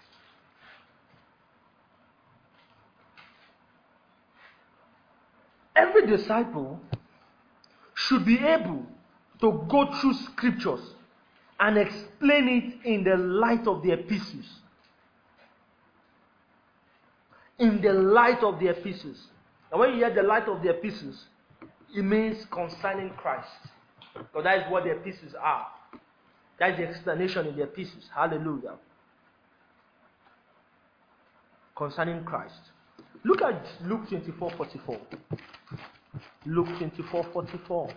Every disciple should be able to go through scriptures and explain it in the light of the epistles. In the light of the epistles. And when you hear the light of the epistles, it means concerning Christ. Because that is what the epistles are. That is the explanation in the epistles. Hallelujah. Concerning Christ. Look at Luke twenty-four forty-four. Luke twenty-four forty-four.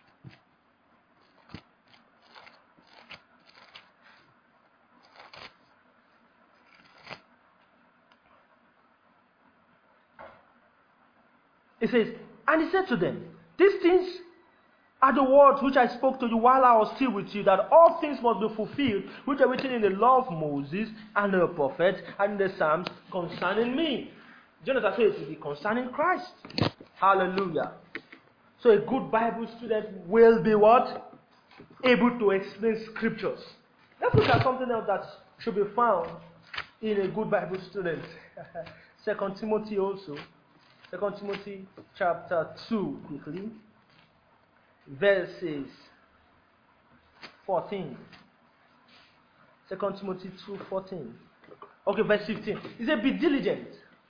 It says, and he said to them, these things are the words which I spoke to you while I was still with you, that all things must be fulfilled, which are written in the law of Moses and the prophets and the Psalms concerning me. Jonathan says it will be concerning Christ. Hallelujah. So a good Bible student will be what? Able to explain scriptures. Let's look at something else that should be found in a good Bible student. Second Timothy also. Second Timothy chapter two, quickly. Verses fourteen. Second Timothy two fourteen. Okay, verse fifteen. He said, be diligent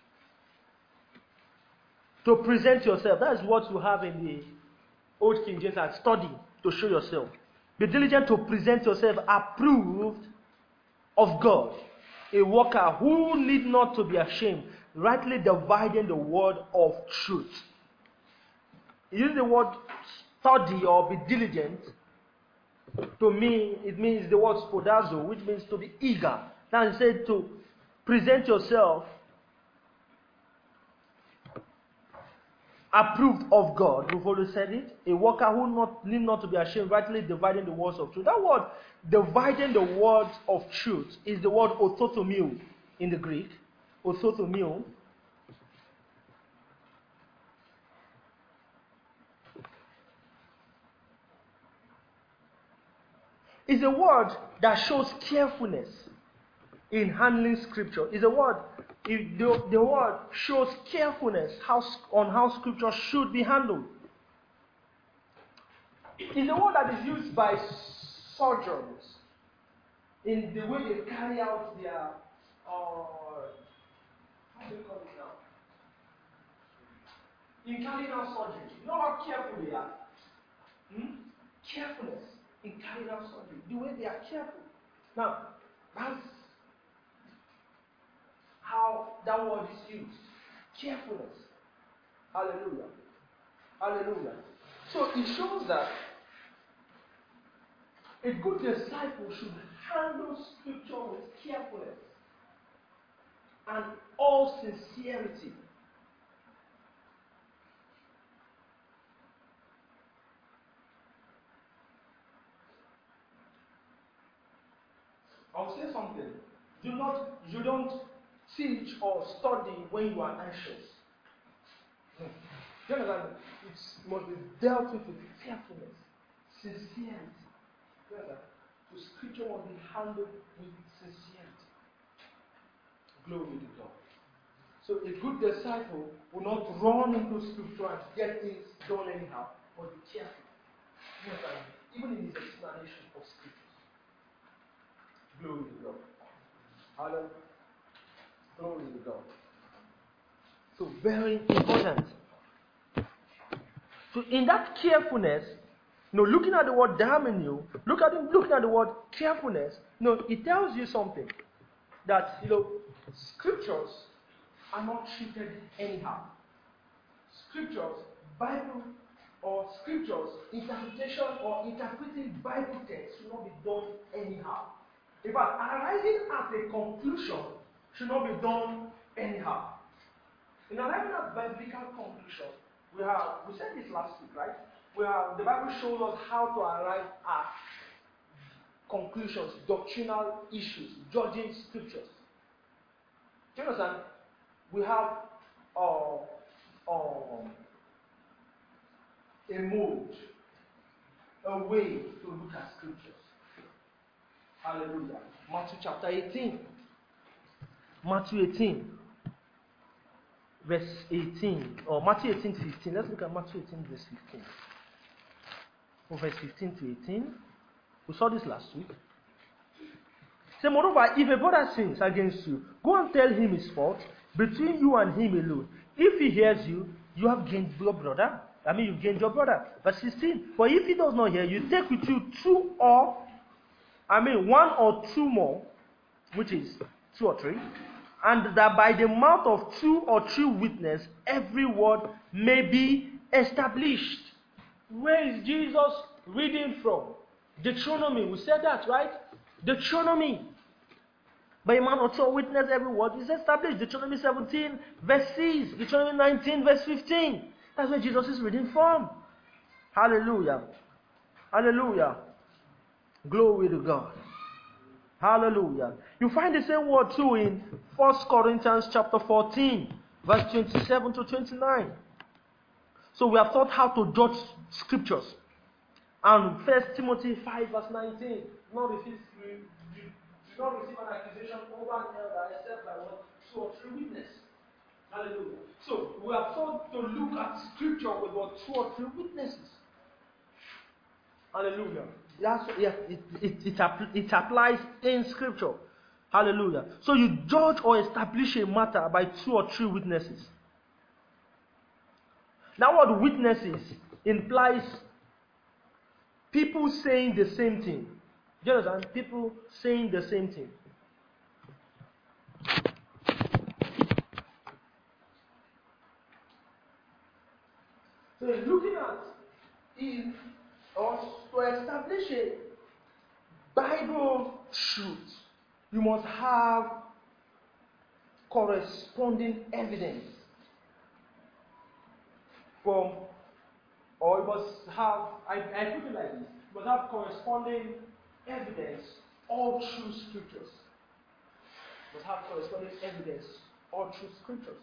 to present yourself. That is what you have in the Old King James as study to show yourself. Be diligent to present yourself approved of God, a worker who need not to be ashamed, rightly dividing the word of truth. He uses the word study or be diligent. To me, it means the word spodazo, which means to be eager. Now he said to present yourself approved of God. We've already said it. A worker who not, need not to be ashamed, rightly dividing the words of truth. That word, dividing the words of truth, is the word othotomio in the Greek. Othotomio. Is a word that shows carefulness in handling scripture. Is a word, it, the, the word shows carefulness how, on how scripture should be handled. It's a word that is used by surgeons in the way they carry out their, uh, how do you call it now? In carrying out surgery. You know how careful they are? Hmm? Carefulness in carrying out surgery. The way they are careful. Now, that's how that word is used. Carefulness. Hallelujah. Hallelujah. So it shows that a good disciple should handle scripture with carefulness and all sincerity. I'll say something. Do not, you don't teach or study when you are anxious. No. You understand? It must be dealt with with carefulness, sincerity. You understand? So scripture must be handled with sincerity. Glory to God. So a good disciple will not run into scripture and get things done anyhow, but be careful. You understand? Even in his explanation of scripture. Glory to God. Hallelujah. Glory to God. So very important. So in that carefulness, you know, looking at the word daimonion, look at him looking at the word carefulness, you know, it tells you something. That, you know, scriptures are not treated anyhow. Scriptures, Bible or scriptures, interpretation or interpreting Bible text should not be done anyhow. In fact, arriving at a conclusion should not be done anyhow. In arriving at biblical conclusion, we have, we said this last week, right? We have, the Bible shows us how to arrive at conclusions, doctrinal issues, judging scriptures. Do you understand? We have uh, um, a mode, a way to look at scriptures. Hallelujah. Matthew chapter eighteen. Matthew eighteen. Verse eighteen. Or Matthew eighteen, fifteen. Let's look at Matthew eighteen, verse fifteen. From verse fifteen to eighteen. We saw this last week. Say, moreover, if a brother sins against you, go and tell him his fault between you and him alone. If he hears you, you have gained your brother. I mean, you've gained your brother. Verse sixteen. For if he does not hear you, take with you two or, I mean, one or two more, which is two or three, and that by the mouth of two or three witnesses, every word may be established. Where is Jesus reading from? Deuteronomy. We said that, right? Deuteronomy. By a man or two witness, every word is established. Deuteronomy seventeen, verse six. Deuteronomy nineteen, verse fifteen. That's where Jesus is reading from. Hallelujah. Hallelujah. Glory to God. Hallelujah. You find the same word too in First Corinthians chapter fourteen, verse twenty-seven to twenty-nine. So we have taught how to judge scriptures. And First Timothy five, verse nineteen. Not receive, do not receive an accusation over an elder except by one, two or three witnesses. Hallelujah. So we are told to look at scripture with what two or three witnesses. Hallelujah. That's, yeah, it, it, it, it applies in scripture. Hallelujah. So you judge or establish a matter by two or three witnesses. Now what witnesses implies people saying the same thing. Do you understand? People saying the same thing. So looking at is or to establish a Bible truth, you must have corresponding evidence from, or you must have, I, I put it like this, you must have corresponding evidence all through scriptures. You must have corresponding evidence all through scriptures.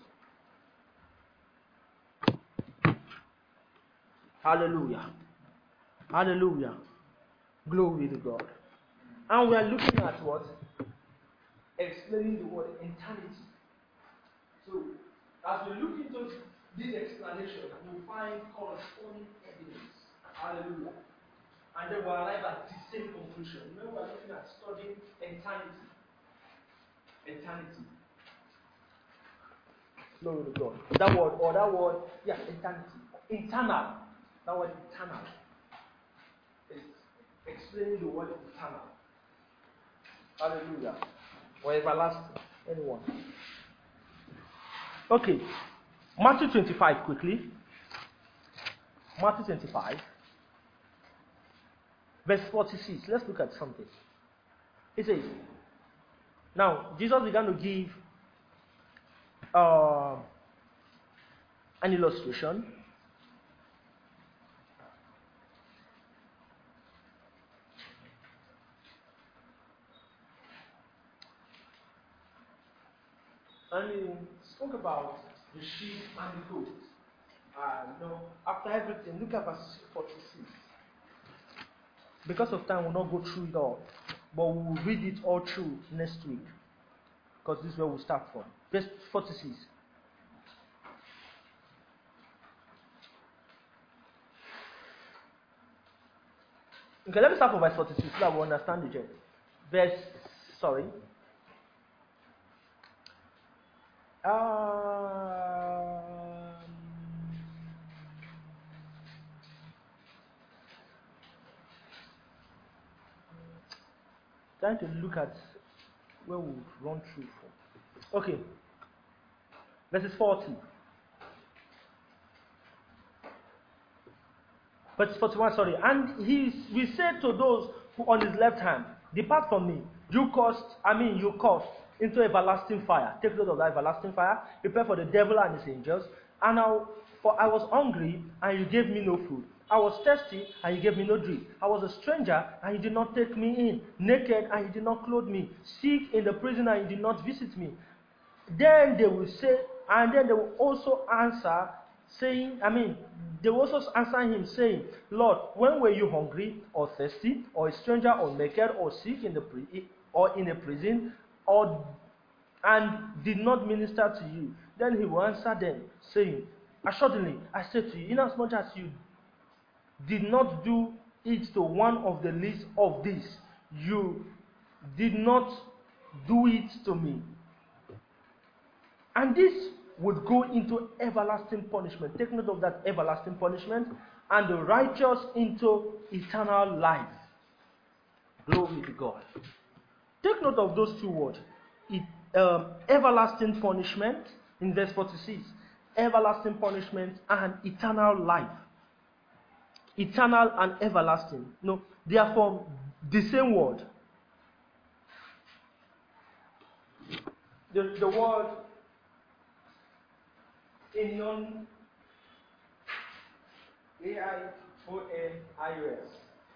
Hallelujah. Hallelujah. Glory to God. And we are looking at what? Explaining the word eternity. So, as we look into this explanation, we'll find corresponding evidence. Hallelujah. And then we'll arrive at the same conclusion. Remember, we're looking at studying eternity. Eternity. Glory to God. That word, or that word, yeah, eternity. Eternal. That word eternal. It's explaining the word eternal. Hallelujah. Or everlasting. Anyone. Okay. Matthew twenty-five quickly. Matthew twenty-five. Verse forty-six. Let's look at something. It says, now, Jesus began to give uh, an illustration. And he spoke about the sheep and the goat. Uh, you know, after everything, look at verse forty-six. Because of time, we'll not go through it all. But we will read it all through next week. Because this is where we'll start from. Verse forty-six. Okay, let me start from verse forty-six so that we understand the gist. Verse, sorry. Um, trying to look at where we'll run through from. Okay. Verses forty. Verse forty-one, sorry. And he we said to those who on his left hand, depart from me, you caused, I mean you caused into everlasting fire. Take note of that everlasting fire. Prepare for the devil and his angels. And now, for I was hungry, and you gave me no food. I was thirsty, and you gave me no drink. I was a stranger, and you did not take me in. Naked, and you did not clothe me. Sick in the prison, and you did not visit me. Then they will say, and then they will also answer, saying, I mean, they will also answer him, saying, Lord, when were you hungry, or thirsty, or a stranger, or naked, or sick in the pri- or in a prison, or and did not minister to you? Then he will answer them, saying, assuredly, I say to you, inasmuch as you did not do it to one of the least of these, you did not do it to me. And this would go into everlasting punishment. Take note of that everlasting punishment. And the righteous into eternal life. Glory to God. Take note of those two words. It, um, everlasting punishment in verse forty-six. Everlasting punishment and eternal life. Eternal and everlasting. No, they are from the same word. The, the word Aion, A I O N I O S.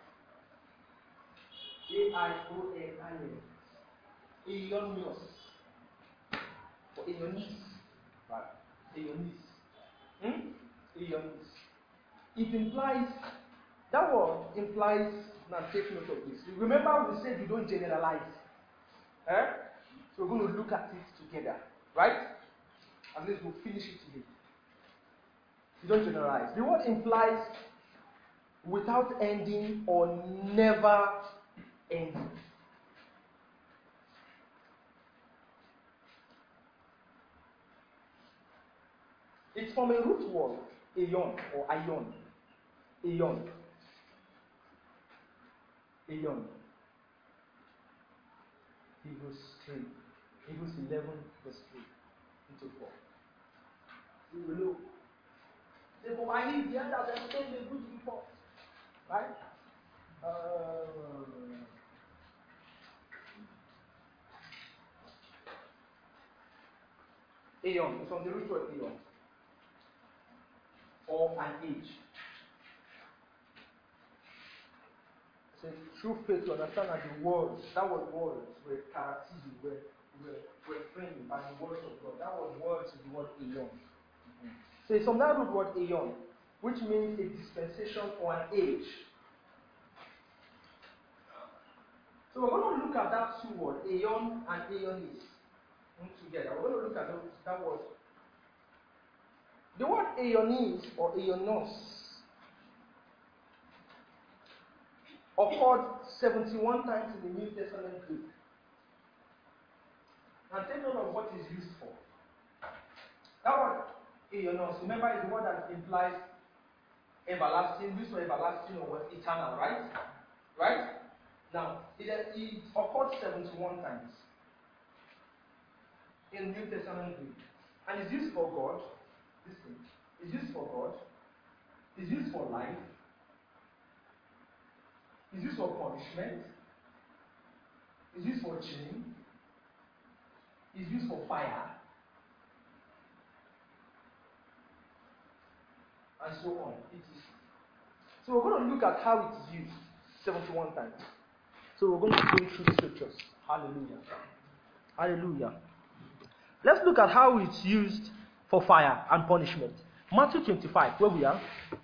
A I O N I O S. Aionios. Or Aionis. Right. Aionis. Hmm? Aionis. It implies, that word implies, now take note of this. Remember we said you don't generalize. Eh? So we're going to look at it together. Right? At least we'll finish it today. You don't generalize. The word implies without ending or never ending. It's from a root word, aeon or ion. Aeon. Aeon. Hebrews three. Hebrews eleven, verse three into four. You will know. Say, for my leave, the end of the same a good report. Right? Uh, aeon. It's from the root word aeon. Or an age. So through faith, you understand that the words, that was words, were characterized, were, were, were framed by the words of God. That was words is the word aeon. Mm-hmm. So it's from that root word aeon, which means a dispensation or an age. So we're going to look at that two words, aeon and aeonis, together. We're going to look at those, that word. The word aeonis or aeonos occurred seventy-one times in the New Testament Greek. And take note of what it's used for. That word aeonos, remember, is the word that implies everlasting, used for everlasting or eternal, right? Right? Now, it, it occurred seventy-one times in New Testament Greek. And it's used for God. Listen. It's used for God. It's used for life. It's used for punishment. It's used for chain. It's used for fire. And so on. It is. So we're going to look at how it is used seventy-one times. So we're going to go through the scriptures. Hallelujah. Hallelujah. Let's look at how it's used for fire and punishment. Matthew twenty-five, where we are.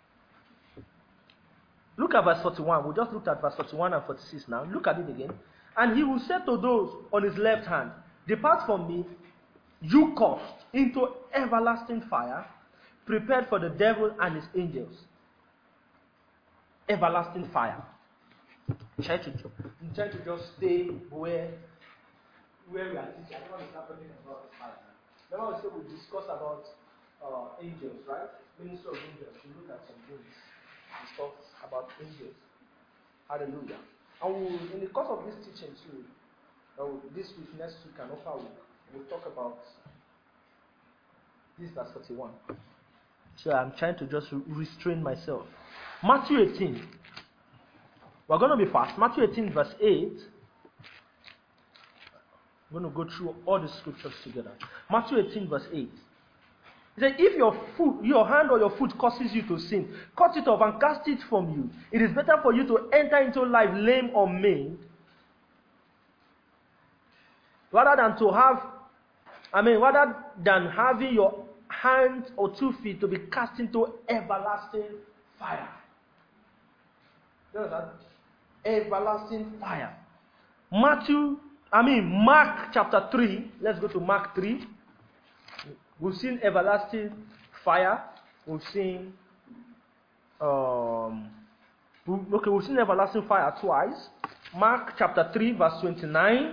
Look at verse forty-one. We just looked at verse forty-one and forty-six now. Look at it again. And he will say to those on his left hand, depart from me, you cursed, into everlasting fire, prepared for the devil and his angels. Everlasting fire. Try to, try to just stay where, where we are teaching. I don't want to start talking about fire. Remember we said we discuss about uh, angels, right? Ministry of angels. We look at some things. We talk about angels. Hallelujah. And we'll, in the course of this teaching too, uh, this week, next week, and over week, we'll talk about this verse forty-one. So I'm trying to just restrain myself. Matthew eighteen. We're going to be fast. Matthew eighteen, verse eight. I'm going to go through all the scriptures together. Matthew eighteen, verse eight. He said, if your foot, your hand or your foot causes you to sin, cut it off and cast it from you. It is better for you to enter into life lame or maimed, rather than to have, I mean, rather than having your hands or two feet to be cast into everlasting fire. You know that? Everlasting fire. Matthew, I mean, Mark chapter three. Let's go to Mark three. We've seen everlasting fire. We've seen, um, okay, we've seen everlasting fire twice. Mark chapter three, verse twenty-nine.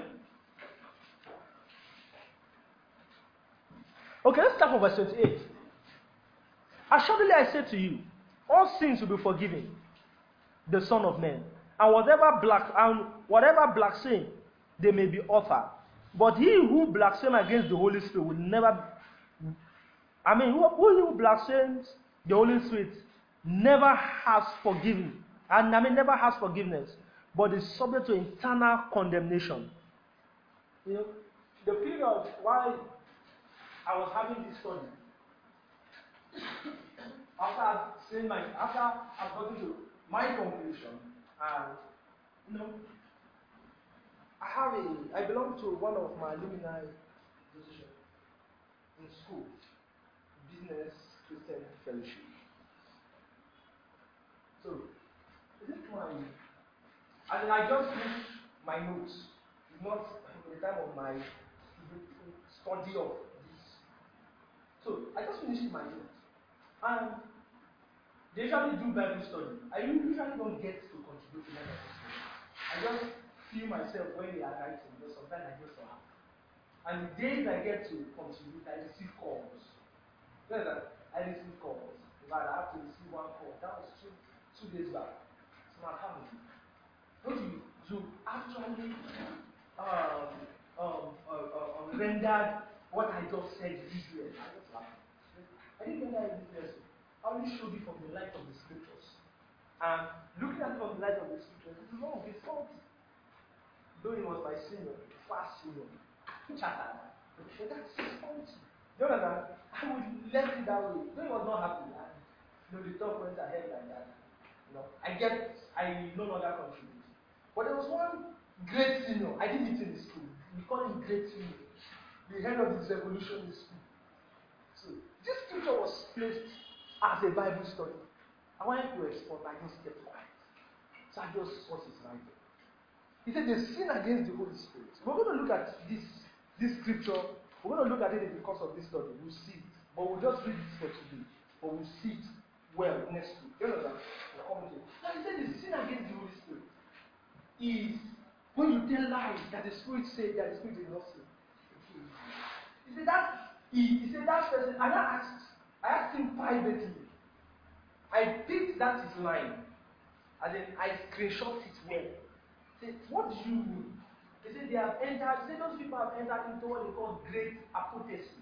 Okay, let's start from verse twenty-eight. Assuredly I say to you, all sins will be forgiven the Son of Man, and whatever black and whatever blasphemy they may be offered. But he who blasphemes against the Holy Spirit will never. I mean, who, who blasphemes the Holy Spirit never has forgiven, and I mean never has forgiveness, but is subject to eternal condemnation. You know, the period while I was having this study, after I've seen my, after I've gotten to my conclusion, and you know, I have a, I belong to one of my alumni associations in school, Business Christian Fellowship. So, this is my, and I just finished my notes, not at the time of my study of this. So I just finished my notes. And they usually do Bible study. I usually don't get to contribute to Bible study. I just feel myself when they are writing, but sometimes I just laugh. And the days I get to contribute, I receive calls. You know that? I receive calls. In fact, I have to receive one call. That was two, two days back. It's my family. Don't you, you actually um, um, uh, uh, rendered what I just said useless. I just laughed. I didn't render it useless. I only showed it from the light of the scriptures. And looking at it from the light of the scriptures, it's wrong, it's faulty. Though he was my senior, fast senior, chattered. But that's faulty. You know that? I would let it that way. Though he was not happy. And, you know, the talk went ahead like that. You know, I get, I no longer contribute. But there was one great senior. I didn't meet in the school. We call him great senior. The head of this revolution in school. So this scripture was placed as a Bible study. I wanted to respond, but I just kept quiet. So I just what is right there. He said they sin against the Holy Spirit. We're going to look at this, this scripture. We're going to look at it in the course of this study. We'll see it. But we'll just read this for today. But we'll see it well next week. You understand? We'll come to it. Now he said the sin against the Holy Spirit is when you tell lies that the Spirit said that the Spirit did not say. He said that he, he said that person, and I asked, I asked him privately. I picked that his line, and then I screenshot it well. He said, what do you mean? He said they have entered, he said those people have entered into what they call great apostacy.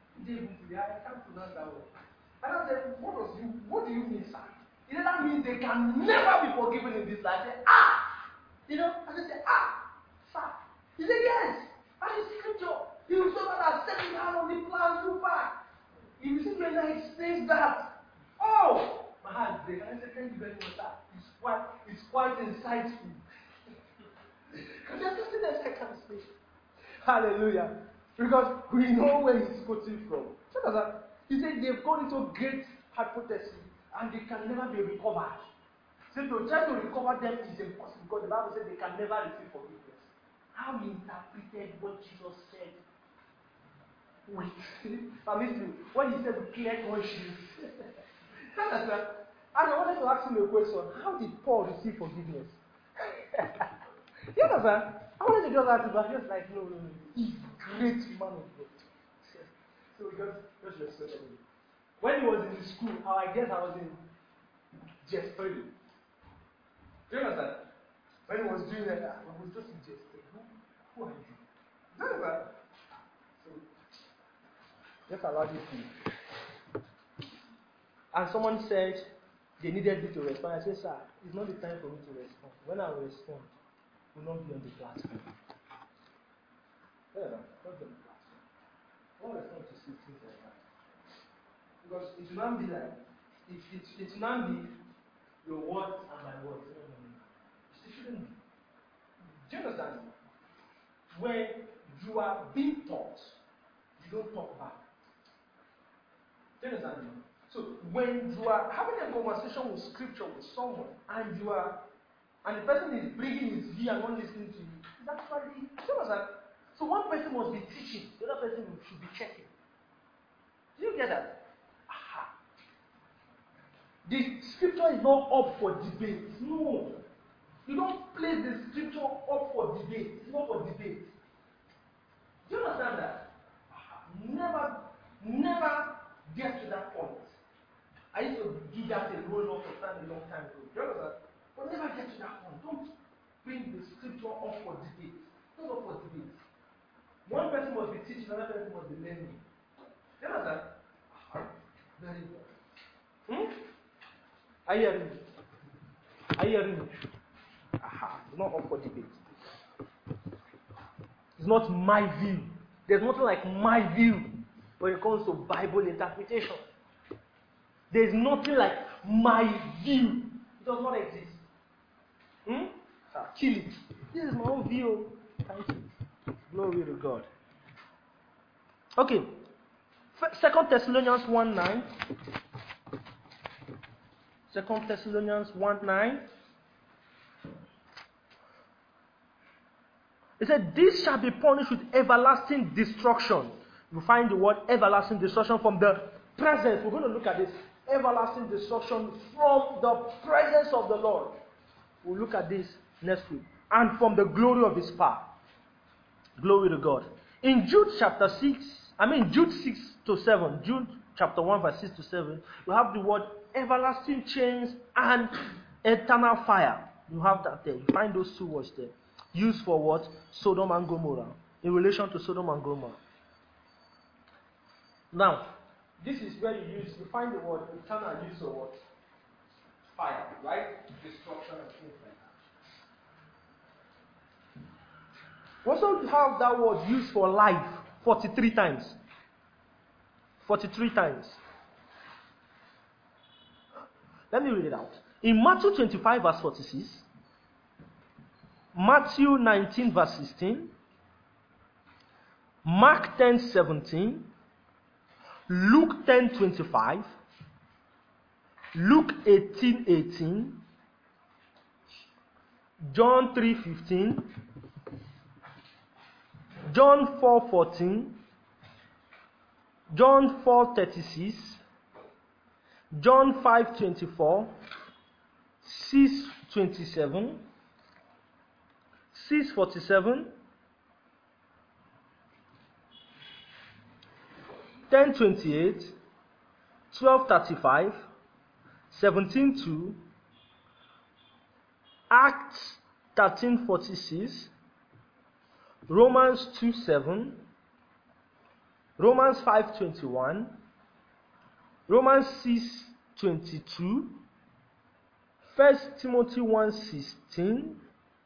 I can't pronounce that word. And I said, what does you what do you mean, sir? He said that means they can never be forgiven in this life. I said, ah! You know, I said, ah, sir. He said, yes. And it's scripture. He was so that set it down on the plan too far. He was when I explains that. Oh, my heart breaks. And I said, thank you very much, sir. It's quite, it's quite insightful. Because there's nothing else I can say. Hallelujah. Because we know where he's quoting from. So that he said they've gone into great hypothesis and they can never be recovered. So to try to recover them is impossible because the Bible said they can never receive forgiveness. How he interpreted what Jesus said with, permit what he said with clear conscience. And I wanted to ask him a question. How did Paul receive forgiveness? You understand? I wanted to just ask him, but he was like, no, no, no. He's a great man of God. So we just, just respect him. When he was in the school, I guess I was in just three. Do you understand? When he was doing that, I was just in just three. Who, who are you? Do you understand? So, just allow this to. And someone said they needed me to respond. I said, sir, it's not the time for me to respond. When I respond, will not be on the platform. Yeah, not on the platform. I won't respond to see things like that. Because it will not be like, it, it, it will not be your words and my words. No, no, no. It shouldn't be. Do you understand? When you are being taught, you don't talk back. Do you understand? So when you are having a conversation with scripture with someone and you are and the person is bringing his view and not listening to you, it's actually, do you understand? So one person must be teaching, the other person should be checking. Do you get that? Aha. The scripture is not up for debate. No. You don't place the scripture up for debate. It's not for debate. Do you understand that? Aha. Never, never get to that point. I used to do that a whole lot of time a long time ago. Do you understand? But never get to that point. Don't bring the scripture up for debate. Not up for debate. One person must be teaching, another person must be learning. Do you understand? Very well. Hmm? Are you hearing me? Are you hearing me? Aha. It's not up for debate. It's not my view. There's nothing like my view when it comes to Bible interpretation. There's nothing like my view. It does not exist. Hmm? Ah, kill it. This is my own view. Thank you. Glory to God. Okay. Second Thessalonians one nine. Second Thessalonians one nine. It said, this shall be punished with everlasting destruction. we find the word everlasting destruction from the presence. We're going to look at this. Everlasting destruction from the presence of the Lord. We'll look at this next week. And from the glory of his power. Glory to God. In Jude chapter six, I mean Jude six to seven, Jude chapter one verse six to seven, you have the word everlasting chains and eternal fire. You have that there. You find those two words there. Used for what? Sodom and Gomorrah. In relation to Sodom and Gomorrah. Now, this is where you use, you find the word eternal use of what? Fire, right? Destruction and things like that. We also have that word used for life forty-three times. forty-three times. Let me read it out. In Matthew twenty-five verse forty-six, Matthew nineteen verse sixteen, Mark ten seventeen, Luke ten twenty-five, Luke eighteen eighteen, John three fifteen, John four fourteen, John four thirty-six, John five twenty-four, six twenty-seven, six forty-seven, ten twenty-eight, twelve thirty-five, seventeen two, Acts thirteen forty-six, Romans two seven, Romans five twenty-one, Romans six twenty-two, First Timothy one sixteen,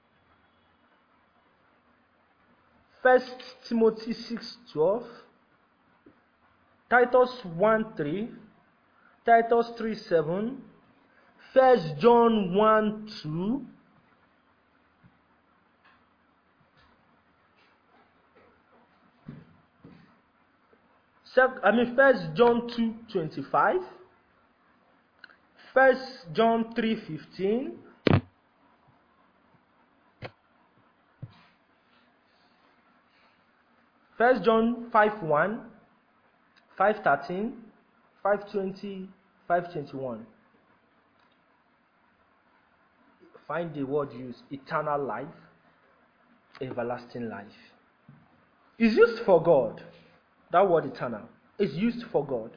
First Timothy six twelve, Titus one three, Titus three seven, First John one two, I mean First John two twenty-five, First John three fifteen, First John five one, five thirteen, five twenty, five twenty-one. Find the word used: eternal life, everlasting life. It's used for God. That word eternal is used for God.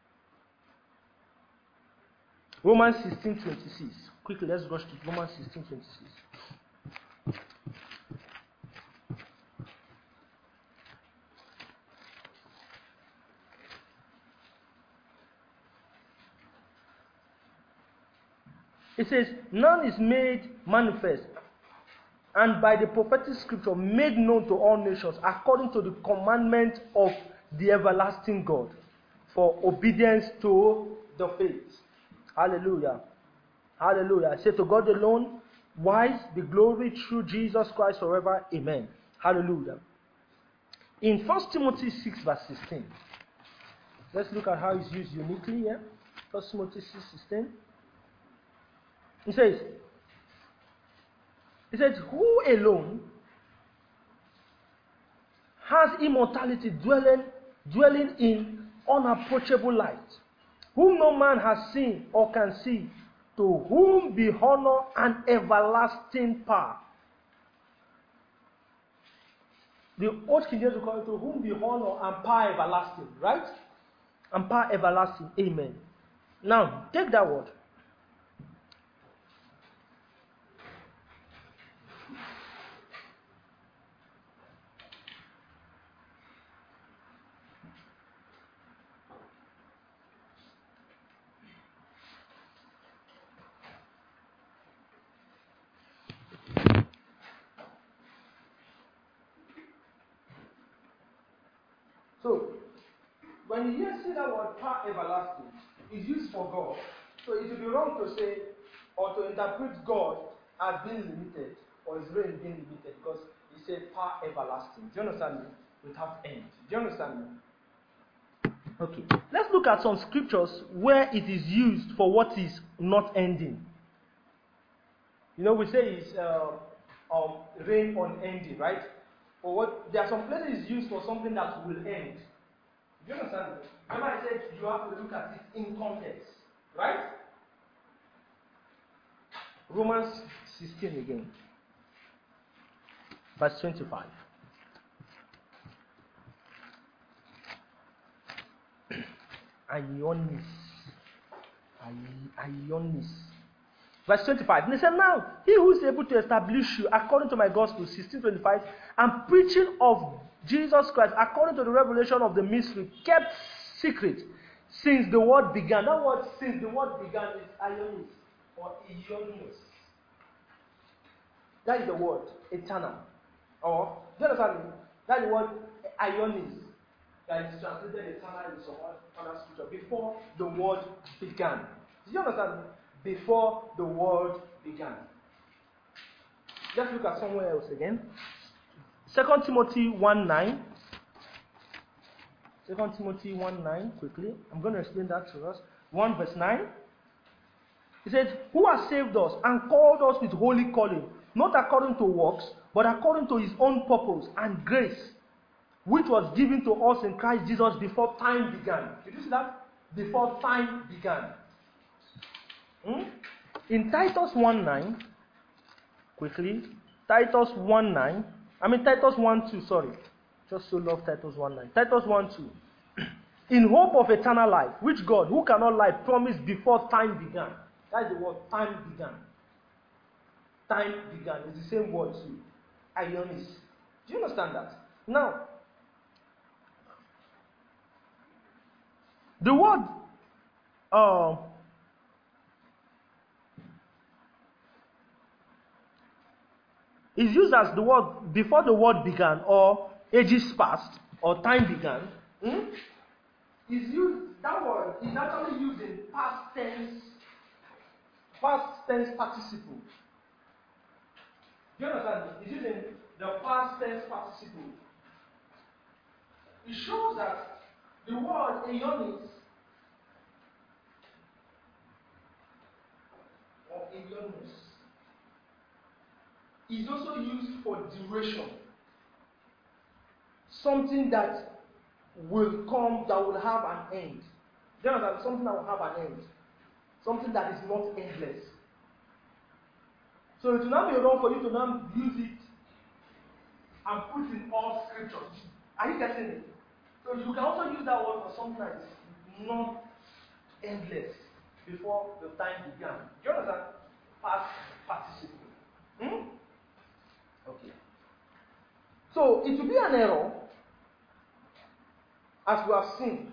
Romans sixteen twenty-six. Quickly, let's rush to Romans sixteen twenty-six. It says, none is made manifest, and by the prophetic scripture made known to all nations, according to the commandment of the everlasting God, for obedience to the faith. Hallelujah. Hallelujah. I say to God alone, wise be glory through Jesus Christ forever. Amen. Hallelujah. In First Timothy six verse sixteen, let's look at how it's used uniquely here. First Timothy six sixteen. It says, it says, who alone has immortality dwelling, dwelling in unapproachable light, whom no man has seen or can see, to whom be honor and everlasting power. The old King James will call it, to whom be honor and power everlasting, right? And power everlasting. Amen. Now, take that word. So, when you hear say that word power everlasting, is used for God. So it would be wrong to say or to interpret God as being limited or his reign being limited, because he said power everlasting. Do you understand me? Without end. Do you understand me? Okay. Let's look at some scriptures where it is used for what is not ending. You know, we say it's uh, um, reign unending, right? Or what? There are some places used for something that will end. Do you understand? Remember I said you have to look at it in context. Right? Romans sixteen again. Verse twenty-five. Ionis. Ionis. Verse twenty-five. And he said, now, he who is able to establish you according to my gospel, sixteen twenty-five, and preaching of Jesus Christ according to the revelation of the mystery, kept secret since the world began. That word, since the world began, is Ionis or Ionis. That is the word, eternal. Or, do you understand me? That is the word, Ionis. That is translated eternal in some other scripture. Before the world began. Do you understand me? Before the world began. Let's look at somewhere else again. Second Timothy one nine. Second Timothy one nine, quickly. I'm going to explain that to us. one verse nine. It says, who has saved us and called us with holy calling, not according to works, but according to his own purpose and grace, which was given to us in Christ Jesus before time began. Did you see that? Before time began. Hmm? In Titus one nine, quickly, Titus one nine, I mean Titus one two, sorry. Just so love Titus one nine. Titus one two. In hope of eternal life, which God, who cannot lie, promised before time began. That is the word, time began. Time began. It's the same word too. Ionis. Do you understand that? Now, the word uh, is used as the word before the word began, or ages past, or time began. Hmm? Is used, that word is actually used in past tense, past tense participle. Do you understand? It's used in the past tense participle. It shows that the word Ionis or Ionis is also used for duration. Something that will come, that will have an end. Do you understand? Something that will have an end. Something that is not endless. So it will not be wrong for you to now use it and put in all scriptures. Are you getting it? So you can also use that word for something that is not endless before the time began. Do you understand? Past participle. Hmm? Okay. So it will be an error, as we have seen,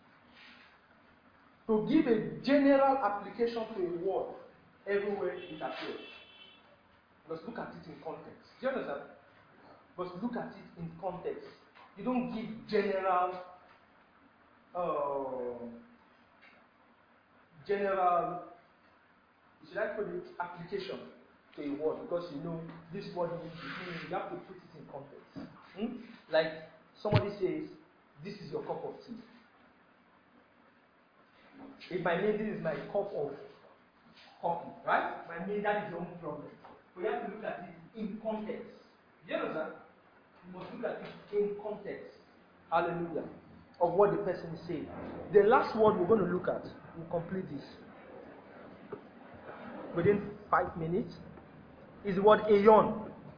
to give a general application to a word everywhere it appears. Let's look at it in context. Do you understand? But look at it in context. You don't give general, uh, general, should I put it, application to a word, because you know this word needs to be, you have to put it in context. Hmm? Like somebody says, this is your cup of tea. If my name, this is my cup of coffee, right? My name, that is your own problem. We have to look at it in context. Do you understand? You must look at it in context. Hallelujah. Of what the person is saying. The last word we're going to look at, we'll complete this within five minutes, is the word aeon.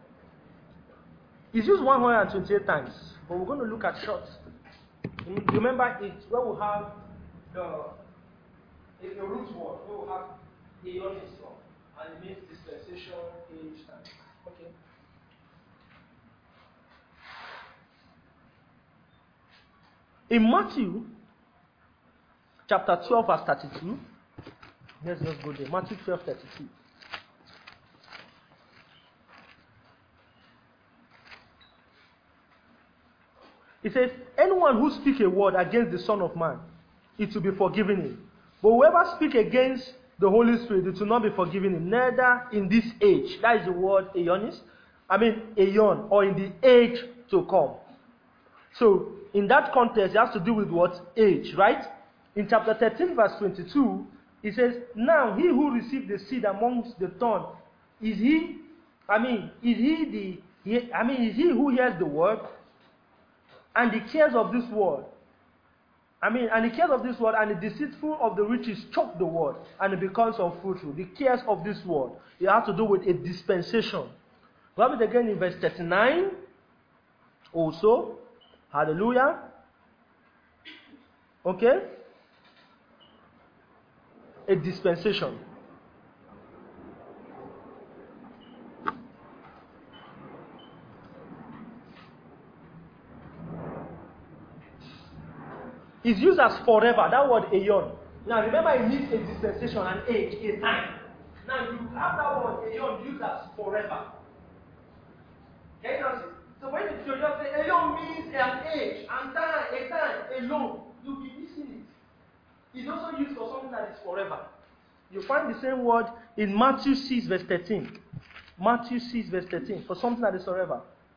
It's used one hundred twenty-eight times, but we're going to look at short. Remember, it's where we have the it's the root word, where we have aeon is from, and it means dispensation, age, time. Okay. In Matthew chapter twelve, verse thirty-two, let's just go there. Matthew twelve, thirty-two. It says, anyone who speaks a word against the Son of Man, it will be forgiven him. But whoever speaks against the Holy Spirit, it will not be forgiven him, neither in this age. That is the word aeonis. I mean aeon, or in the age to come. So, in that context, it has to do with what? Age, right? In chapter thirteen, verse twenty-two, it says, now he who received the seed amongst the thorn, is he, I mean, is he the, he, I mean, is he who hears the word, and the cares of this world, I mean, and the cares of this world and the deceitful of the riches choke the word, and it becomes unfruitful. The cares of this world, it has to do with a dispensation. We have it again in verse thirty-nine. Also, hallelujah. Okay? A dispensation. It's used as forever. That word aeon. Now remember, it needs a dispensation, an age, a time. Now you have that word aeon used as forever. Can you see? So when you just say aeon means an age, and time, a time, alone, you'll be missing it. It's also used for something that is forever. You find the same word in Matthew six verse thirteen. Matthew six verse thirteen, for something that is forever.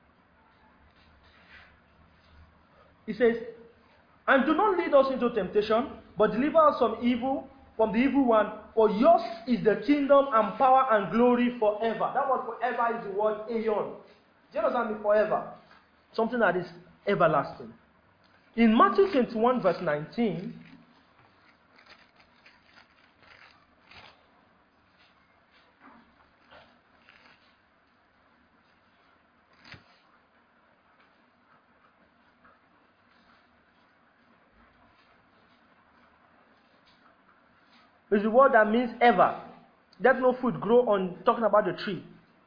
It says, and do not lead us into temptation, but deliver us from evil, from the evil one. For yours is the kingdom and power and glory forever. That word forever is the word aeon. Do you understand me? Forever. Something that is everlasting. In Matthew twenty-one verse nineteen, is the word that means ever. Let no fruit grow on, talking about the tree.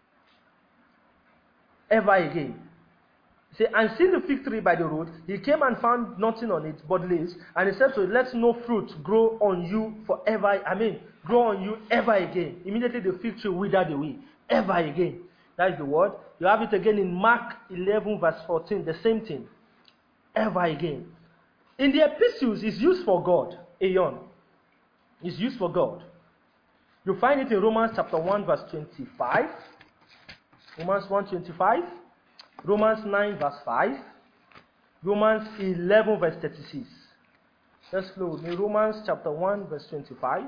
Ever again. Say, and seeing the fig tree by the road, he came and found nothing on it but leaves, and he said to it, let no fruit grow on you forever. I mean, grow on you ever again. Immediately the fig tree withered away. Ever again. That is the word. You have it again in Mark eleven verse fourteen. The same thing. Ever again. In the epistles, it's used for God. Aeon. It's used for God. You find it in Romans chapter one verse twenty-five. Romans one twenty-five. Romans nine verse five. Romans eleven verse thirty-six. Let's close. In Romans chapter one verse twenty-five.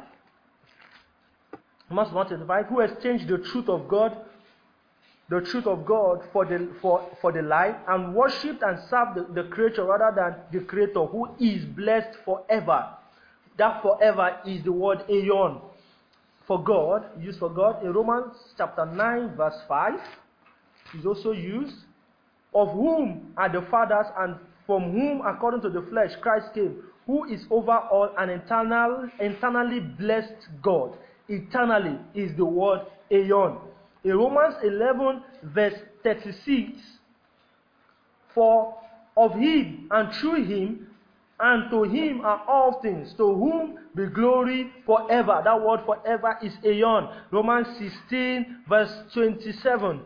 Romans one twenty-five. Who exchanged the truth of God, the truth of God for the for, for the lie, and worshipped and served the, the creature rather than the Creator, who is blessed forever. That forever is the word aeon. For God, used for God. In Romans chapter nine verse five, is also used. Of whom are the fathers, and from whom according to the flesh Christ came, who is over all, an eternal, eternally blessed God. Eternally is the word aeon. In Romans eleven verse thirty-six, for of him and through him and to him are all things, to whom be glory forever. That word forever is aeon. Romans sixteen verse twenty-seven.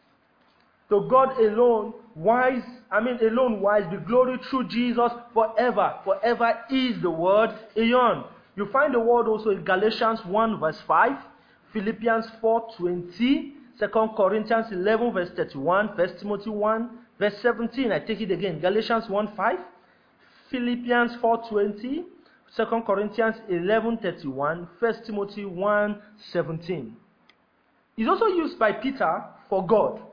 To God alone, wise, I mean alone wise, be glory through Jesus forever. Forever is the word aeon. You find the word also in Galatians one verse five, Philippians four twenty, Second Corinthians eleven verse thirty-one, First Timothy one verse seventeen. I take it again. Galatians one five, Philippians four twenty, Second Corinthians eleven thirty-one, First Timothy one seventeen. It's also used by Peter for God,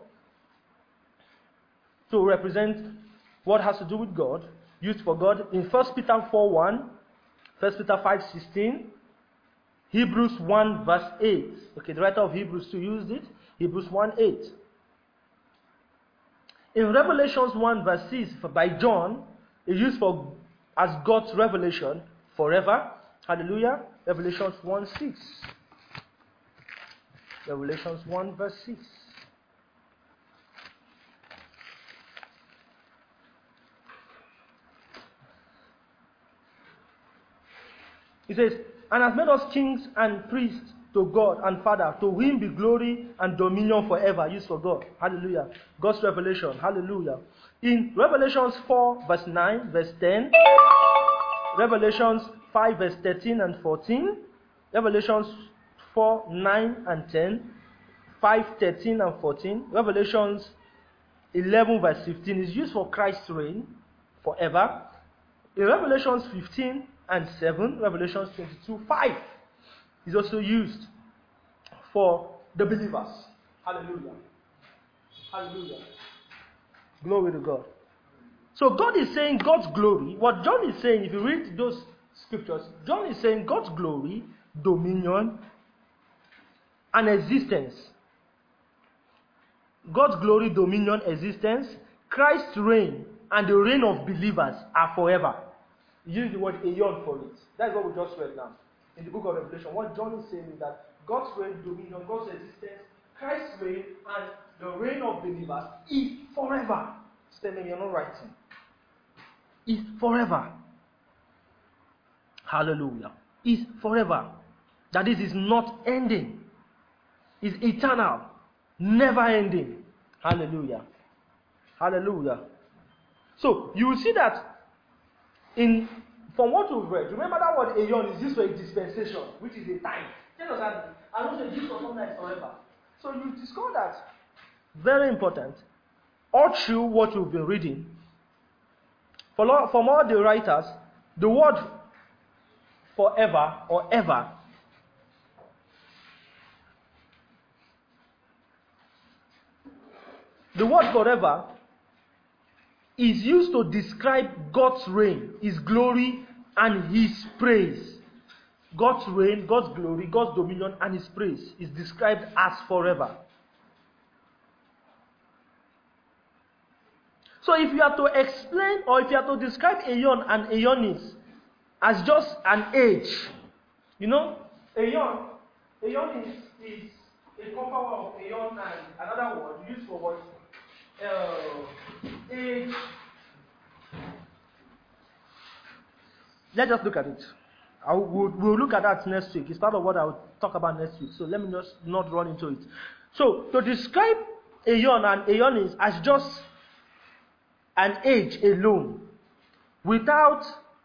to represent what has to do with God, used for God in First Peter four one, First Peter five sixteen, Hebrews one verse eight. Okay, the writer of Hebrews too used it. Hebrews one eight. In Revelations one verse six, by John, it's used for as God's revelation forever. Hallelujah. Revelations one six. Revelations one verse six. He says, and has made us kings and priests to God and Father, to him be glory and dominion forever. Used for God. Hallelujah. God's revelation. Hallelujah. In Revelations four verse nine, verse ten, Revelations five verse thirteen and fourteen, Revelations four, nine and ten, five, thirteen and fourteen, Revelations eleven verse fifteen is used for Christ's reign forever. In Revelations fifteen and seven, Revelations twenty-two, five is also used for the believers. Hallelujah. Hallelujah. Glory to God. So God is saying God's glory. What John is saying, if you read those scriptures, John is saying God's glory, dominion, and existence. God's glory, dominion, existence, Christ's reign, and the reign of believers are forever. Use the word aeon for it. That's what we just read now in the book of Revelation. What John is saying is that God's reign, dominion, God's existence, Christ's reign, and the reign of believers is forever. Stanley, you're not writing. Is forever. Hallelujah. Is forever. That is, is not ending. Is eternal. Never ending. Hallelujah. Hallelujah. So, you will see that in from what we've read, remember that word aeon is used for a dispensation, which is a time. Tell us that. And also used for something that is forever. So you discover that, very important, all through what we've been reading, from all the writers, the word forever or ever the word forever is used to describe God's reign, His glory, and His praise. God's reign, God's glory, God's dominion, and His praise is described as forever. So if you are to explain, or if you are to describe aeon and aeonis as just an age, you know, aeon, aeon is, is a compound of aeon and another word used for what? Uh, age. Let's just look at it. I will, we'll, we'll look at that next week. It's part of what I will talk about next week. So let me just not run into it. So to describe aeon and aeonis as just an age alone, without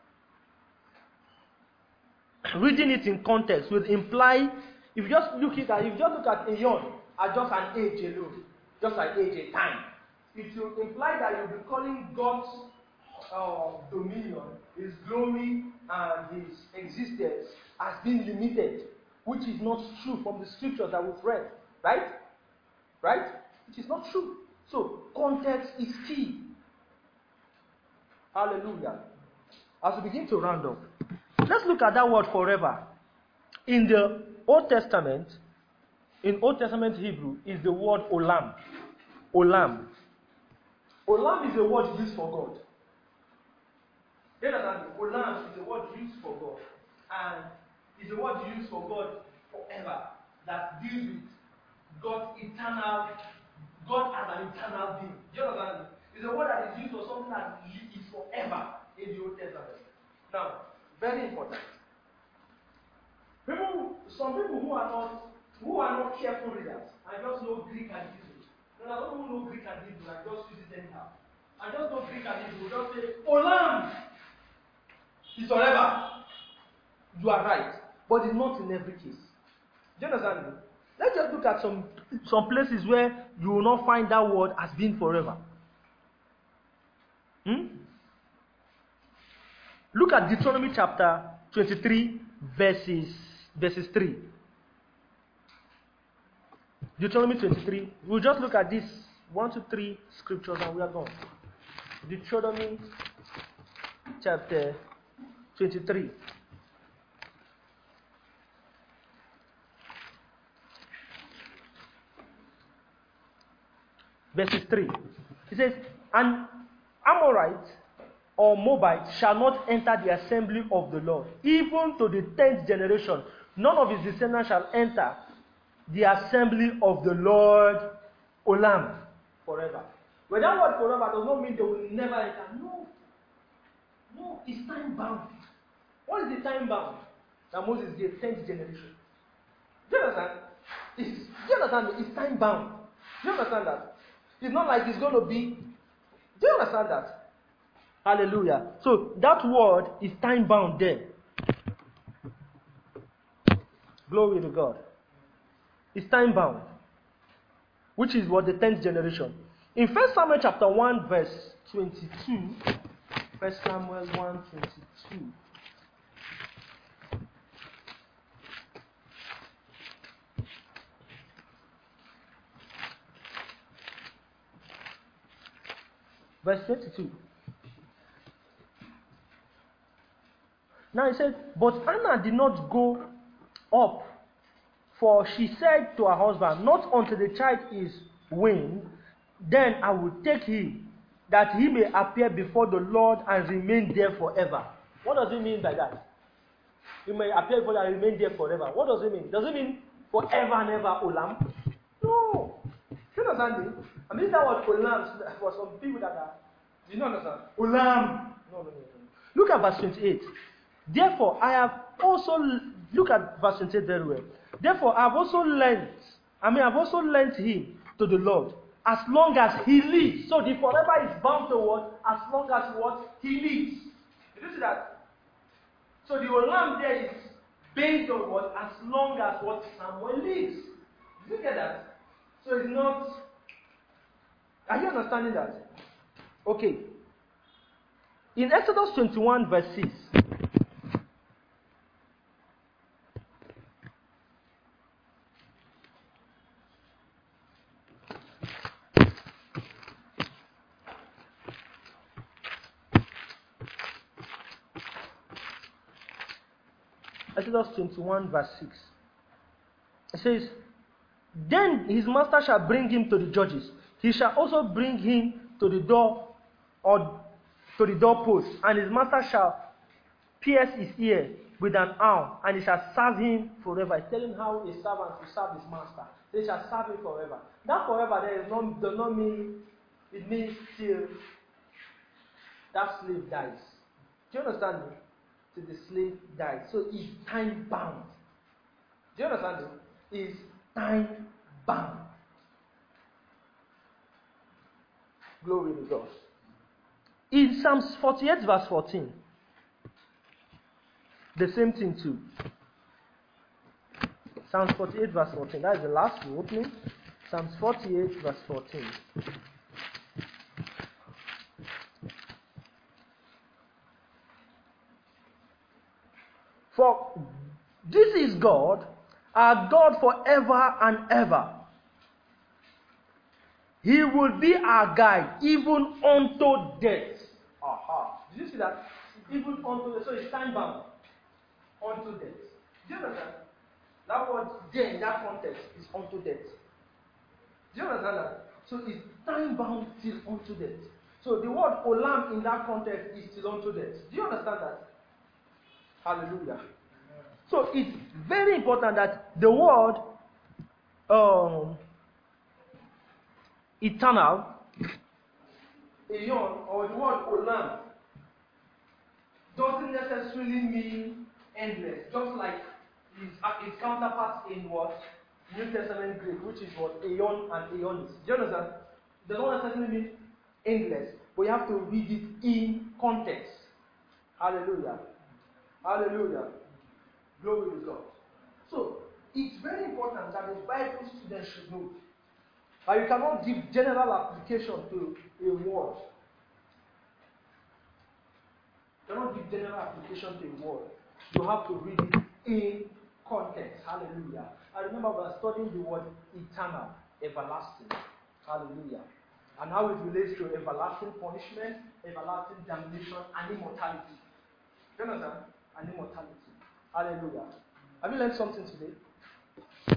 reading it in context, would imply, if you just look at if you just look at aeon as just an age alone, just an age, a time, it will imply that you'll be calling God's uh, dominion, His glory, and His existence as being limited, which is not true from the scriptures that we've read, right? Right? It is not true. So context is key. Hallelujah. As we begin to round up, let's look at that word forever. In the Old Testament, in Old Testament Hebrew, is the word olam. Olam. Olam is a word used for God. You understand? Olam is a word used for God. And is a word used for God forever. That deals with God's eternal, God as an eternal being. Do you understand? It's a word that is used for something that is forever in the Old Testament. Now, very important. People, some people who are not who are not careful readers and just know Greek and Hebrew. No, I don't know Greek and Hebrew and just use it anyhow. I just know Greek and Hebrew. Just say, Olam is forever. You are right, but it's not in every case. Do you understand me? Let's just look at some some places where you will not find that word as being forever. Hmm? Look at Deuteronomy chapter twenty-three, verses verses three. Deuteronomy twenty-three. We'll just look at this one to three scriptures and we are gone. Deuteronomy chapter twenty-three. Verses three. It says, "An Amorite or Moabite shall not enter the assembly of the Lord, even to the tenth generation. None of his descendants shall enter the assembly of the Lord, Olam, forever." But that word forever does not mean they will never enter. No. No, it's time bound. What is the time bound? That Moses gave tenth generation. Do you understand? It's, do you understand? It's time bound. Do you understand that? It's not like it's going to be. Do you understand that? Hallelujah. So that word is time bound there. Glory to God. It's time bound. Which is what the tenth generation. In First Samuel chapter one, verse twenty-two. First Samuel one twenty-two. Verse twenty-two. Now he said, but Anna did not go up, for she said to her husband, not until the child is weaned, then I will take him, that he may appear before the Lord and remain there forever. What does it mean by that? He may appear before and remain there forever. What does it mean? Does it mean forever and ever, Olam? No. You understand me? I mean that word Olam for some people that are. Do you not understand? Olam. No, no, no, no. Look at verse twenty-eight. Therefore, I have also look at verse twenty-eight very well. Therefore, I have also lent. I mean, I have also lent him to the Lord as long as he lives. So the forever is bound to what? As long as what he lives. Did you see that? So the Olam there is based on what? As long as what Samuel lives. Did you get that? So it's not. Are you understanding that? Okay. In Exodus twenty-one, verse six. Exodus twenty-one, verse six. It says, then his master shall bring him to the judges. He shall also bring him to the door or to the doorpost, and his master shall pierce his ear with an awl, and he shall serve him forever. He's telling how a servant will serve his master. They shall serve him forever. That forever there is not, does not mean it means till that slave dies. Do you understand me? Till the slave dies. So it's time bound. Do you understand me? It's time bound. Glory to God. In Psalms forty-eight, verse fourteen, the same thing too. Psalms forty-eight, verse fourteen. That is the last opening. Psalms forty-eight, verse fourteen. For this is God, our God forever and ever. He will be our guide, even unto death. Aha. Did you see that? Even unto death. So it's time bound. Unto death. Do you understand? That word there in that context is unto death. Do you understand that? So it's time bound till unto death. So the word olam in that context is till unto death. Do you understand that? Hallelujah. So it's very important that the word um, eternal, eon, or the word olam, doesn't necessarily mean endless. Just like its, its counterpart in what? New Testament Greek, which is what? Aeon and aeonis. Do you understand? It does not necessarily mean endless, but you have to read it in context. Hallelujah. Hallelujah. Glory to God. So, it's very important that the Bible students should know. But you cannot give general application to a word. You cannot give general application to a word. You have to read it in context. Hallelujah. I remember we were studying the word eternal, everlasting. Hallelujah. And how it relates to everlasting punishment, everlasting damnation, and immortality. Do you understand? And immortality. Hallelujah. Have you learned something today?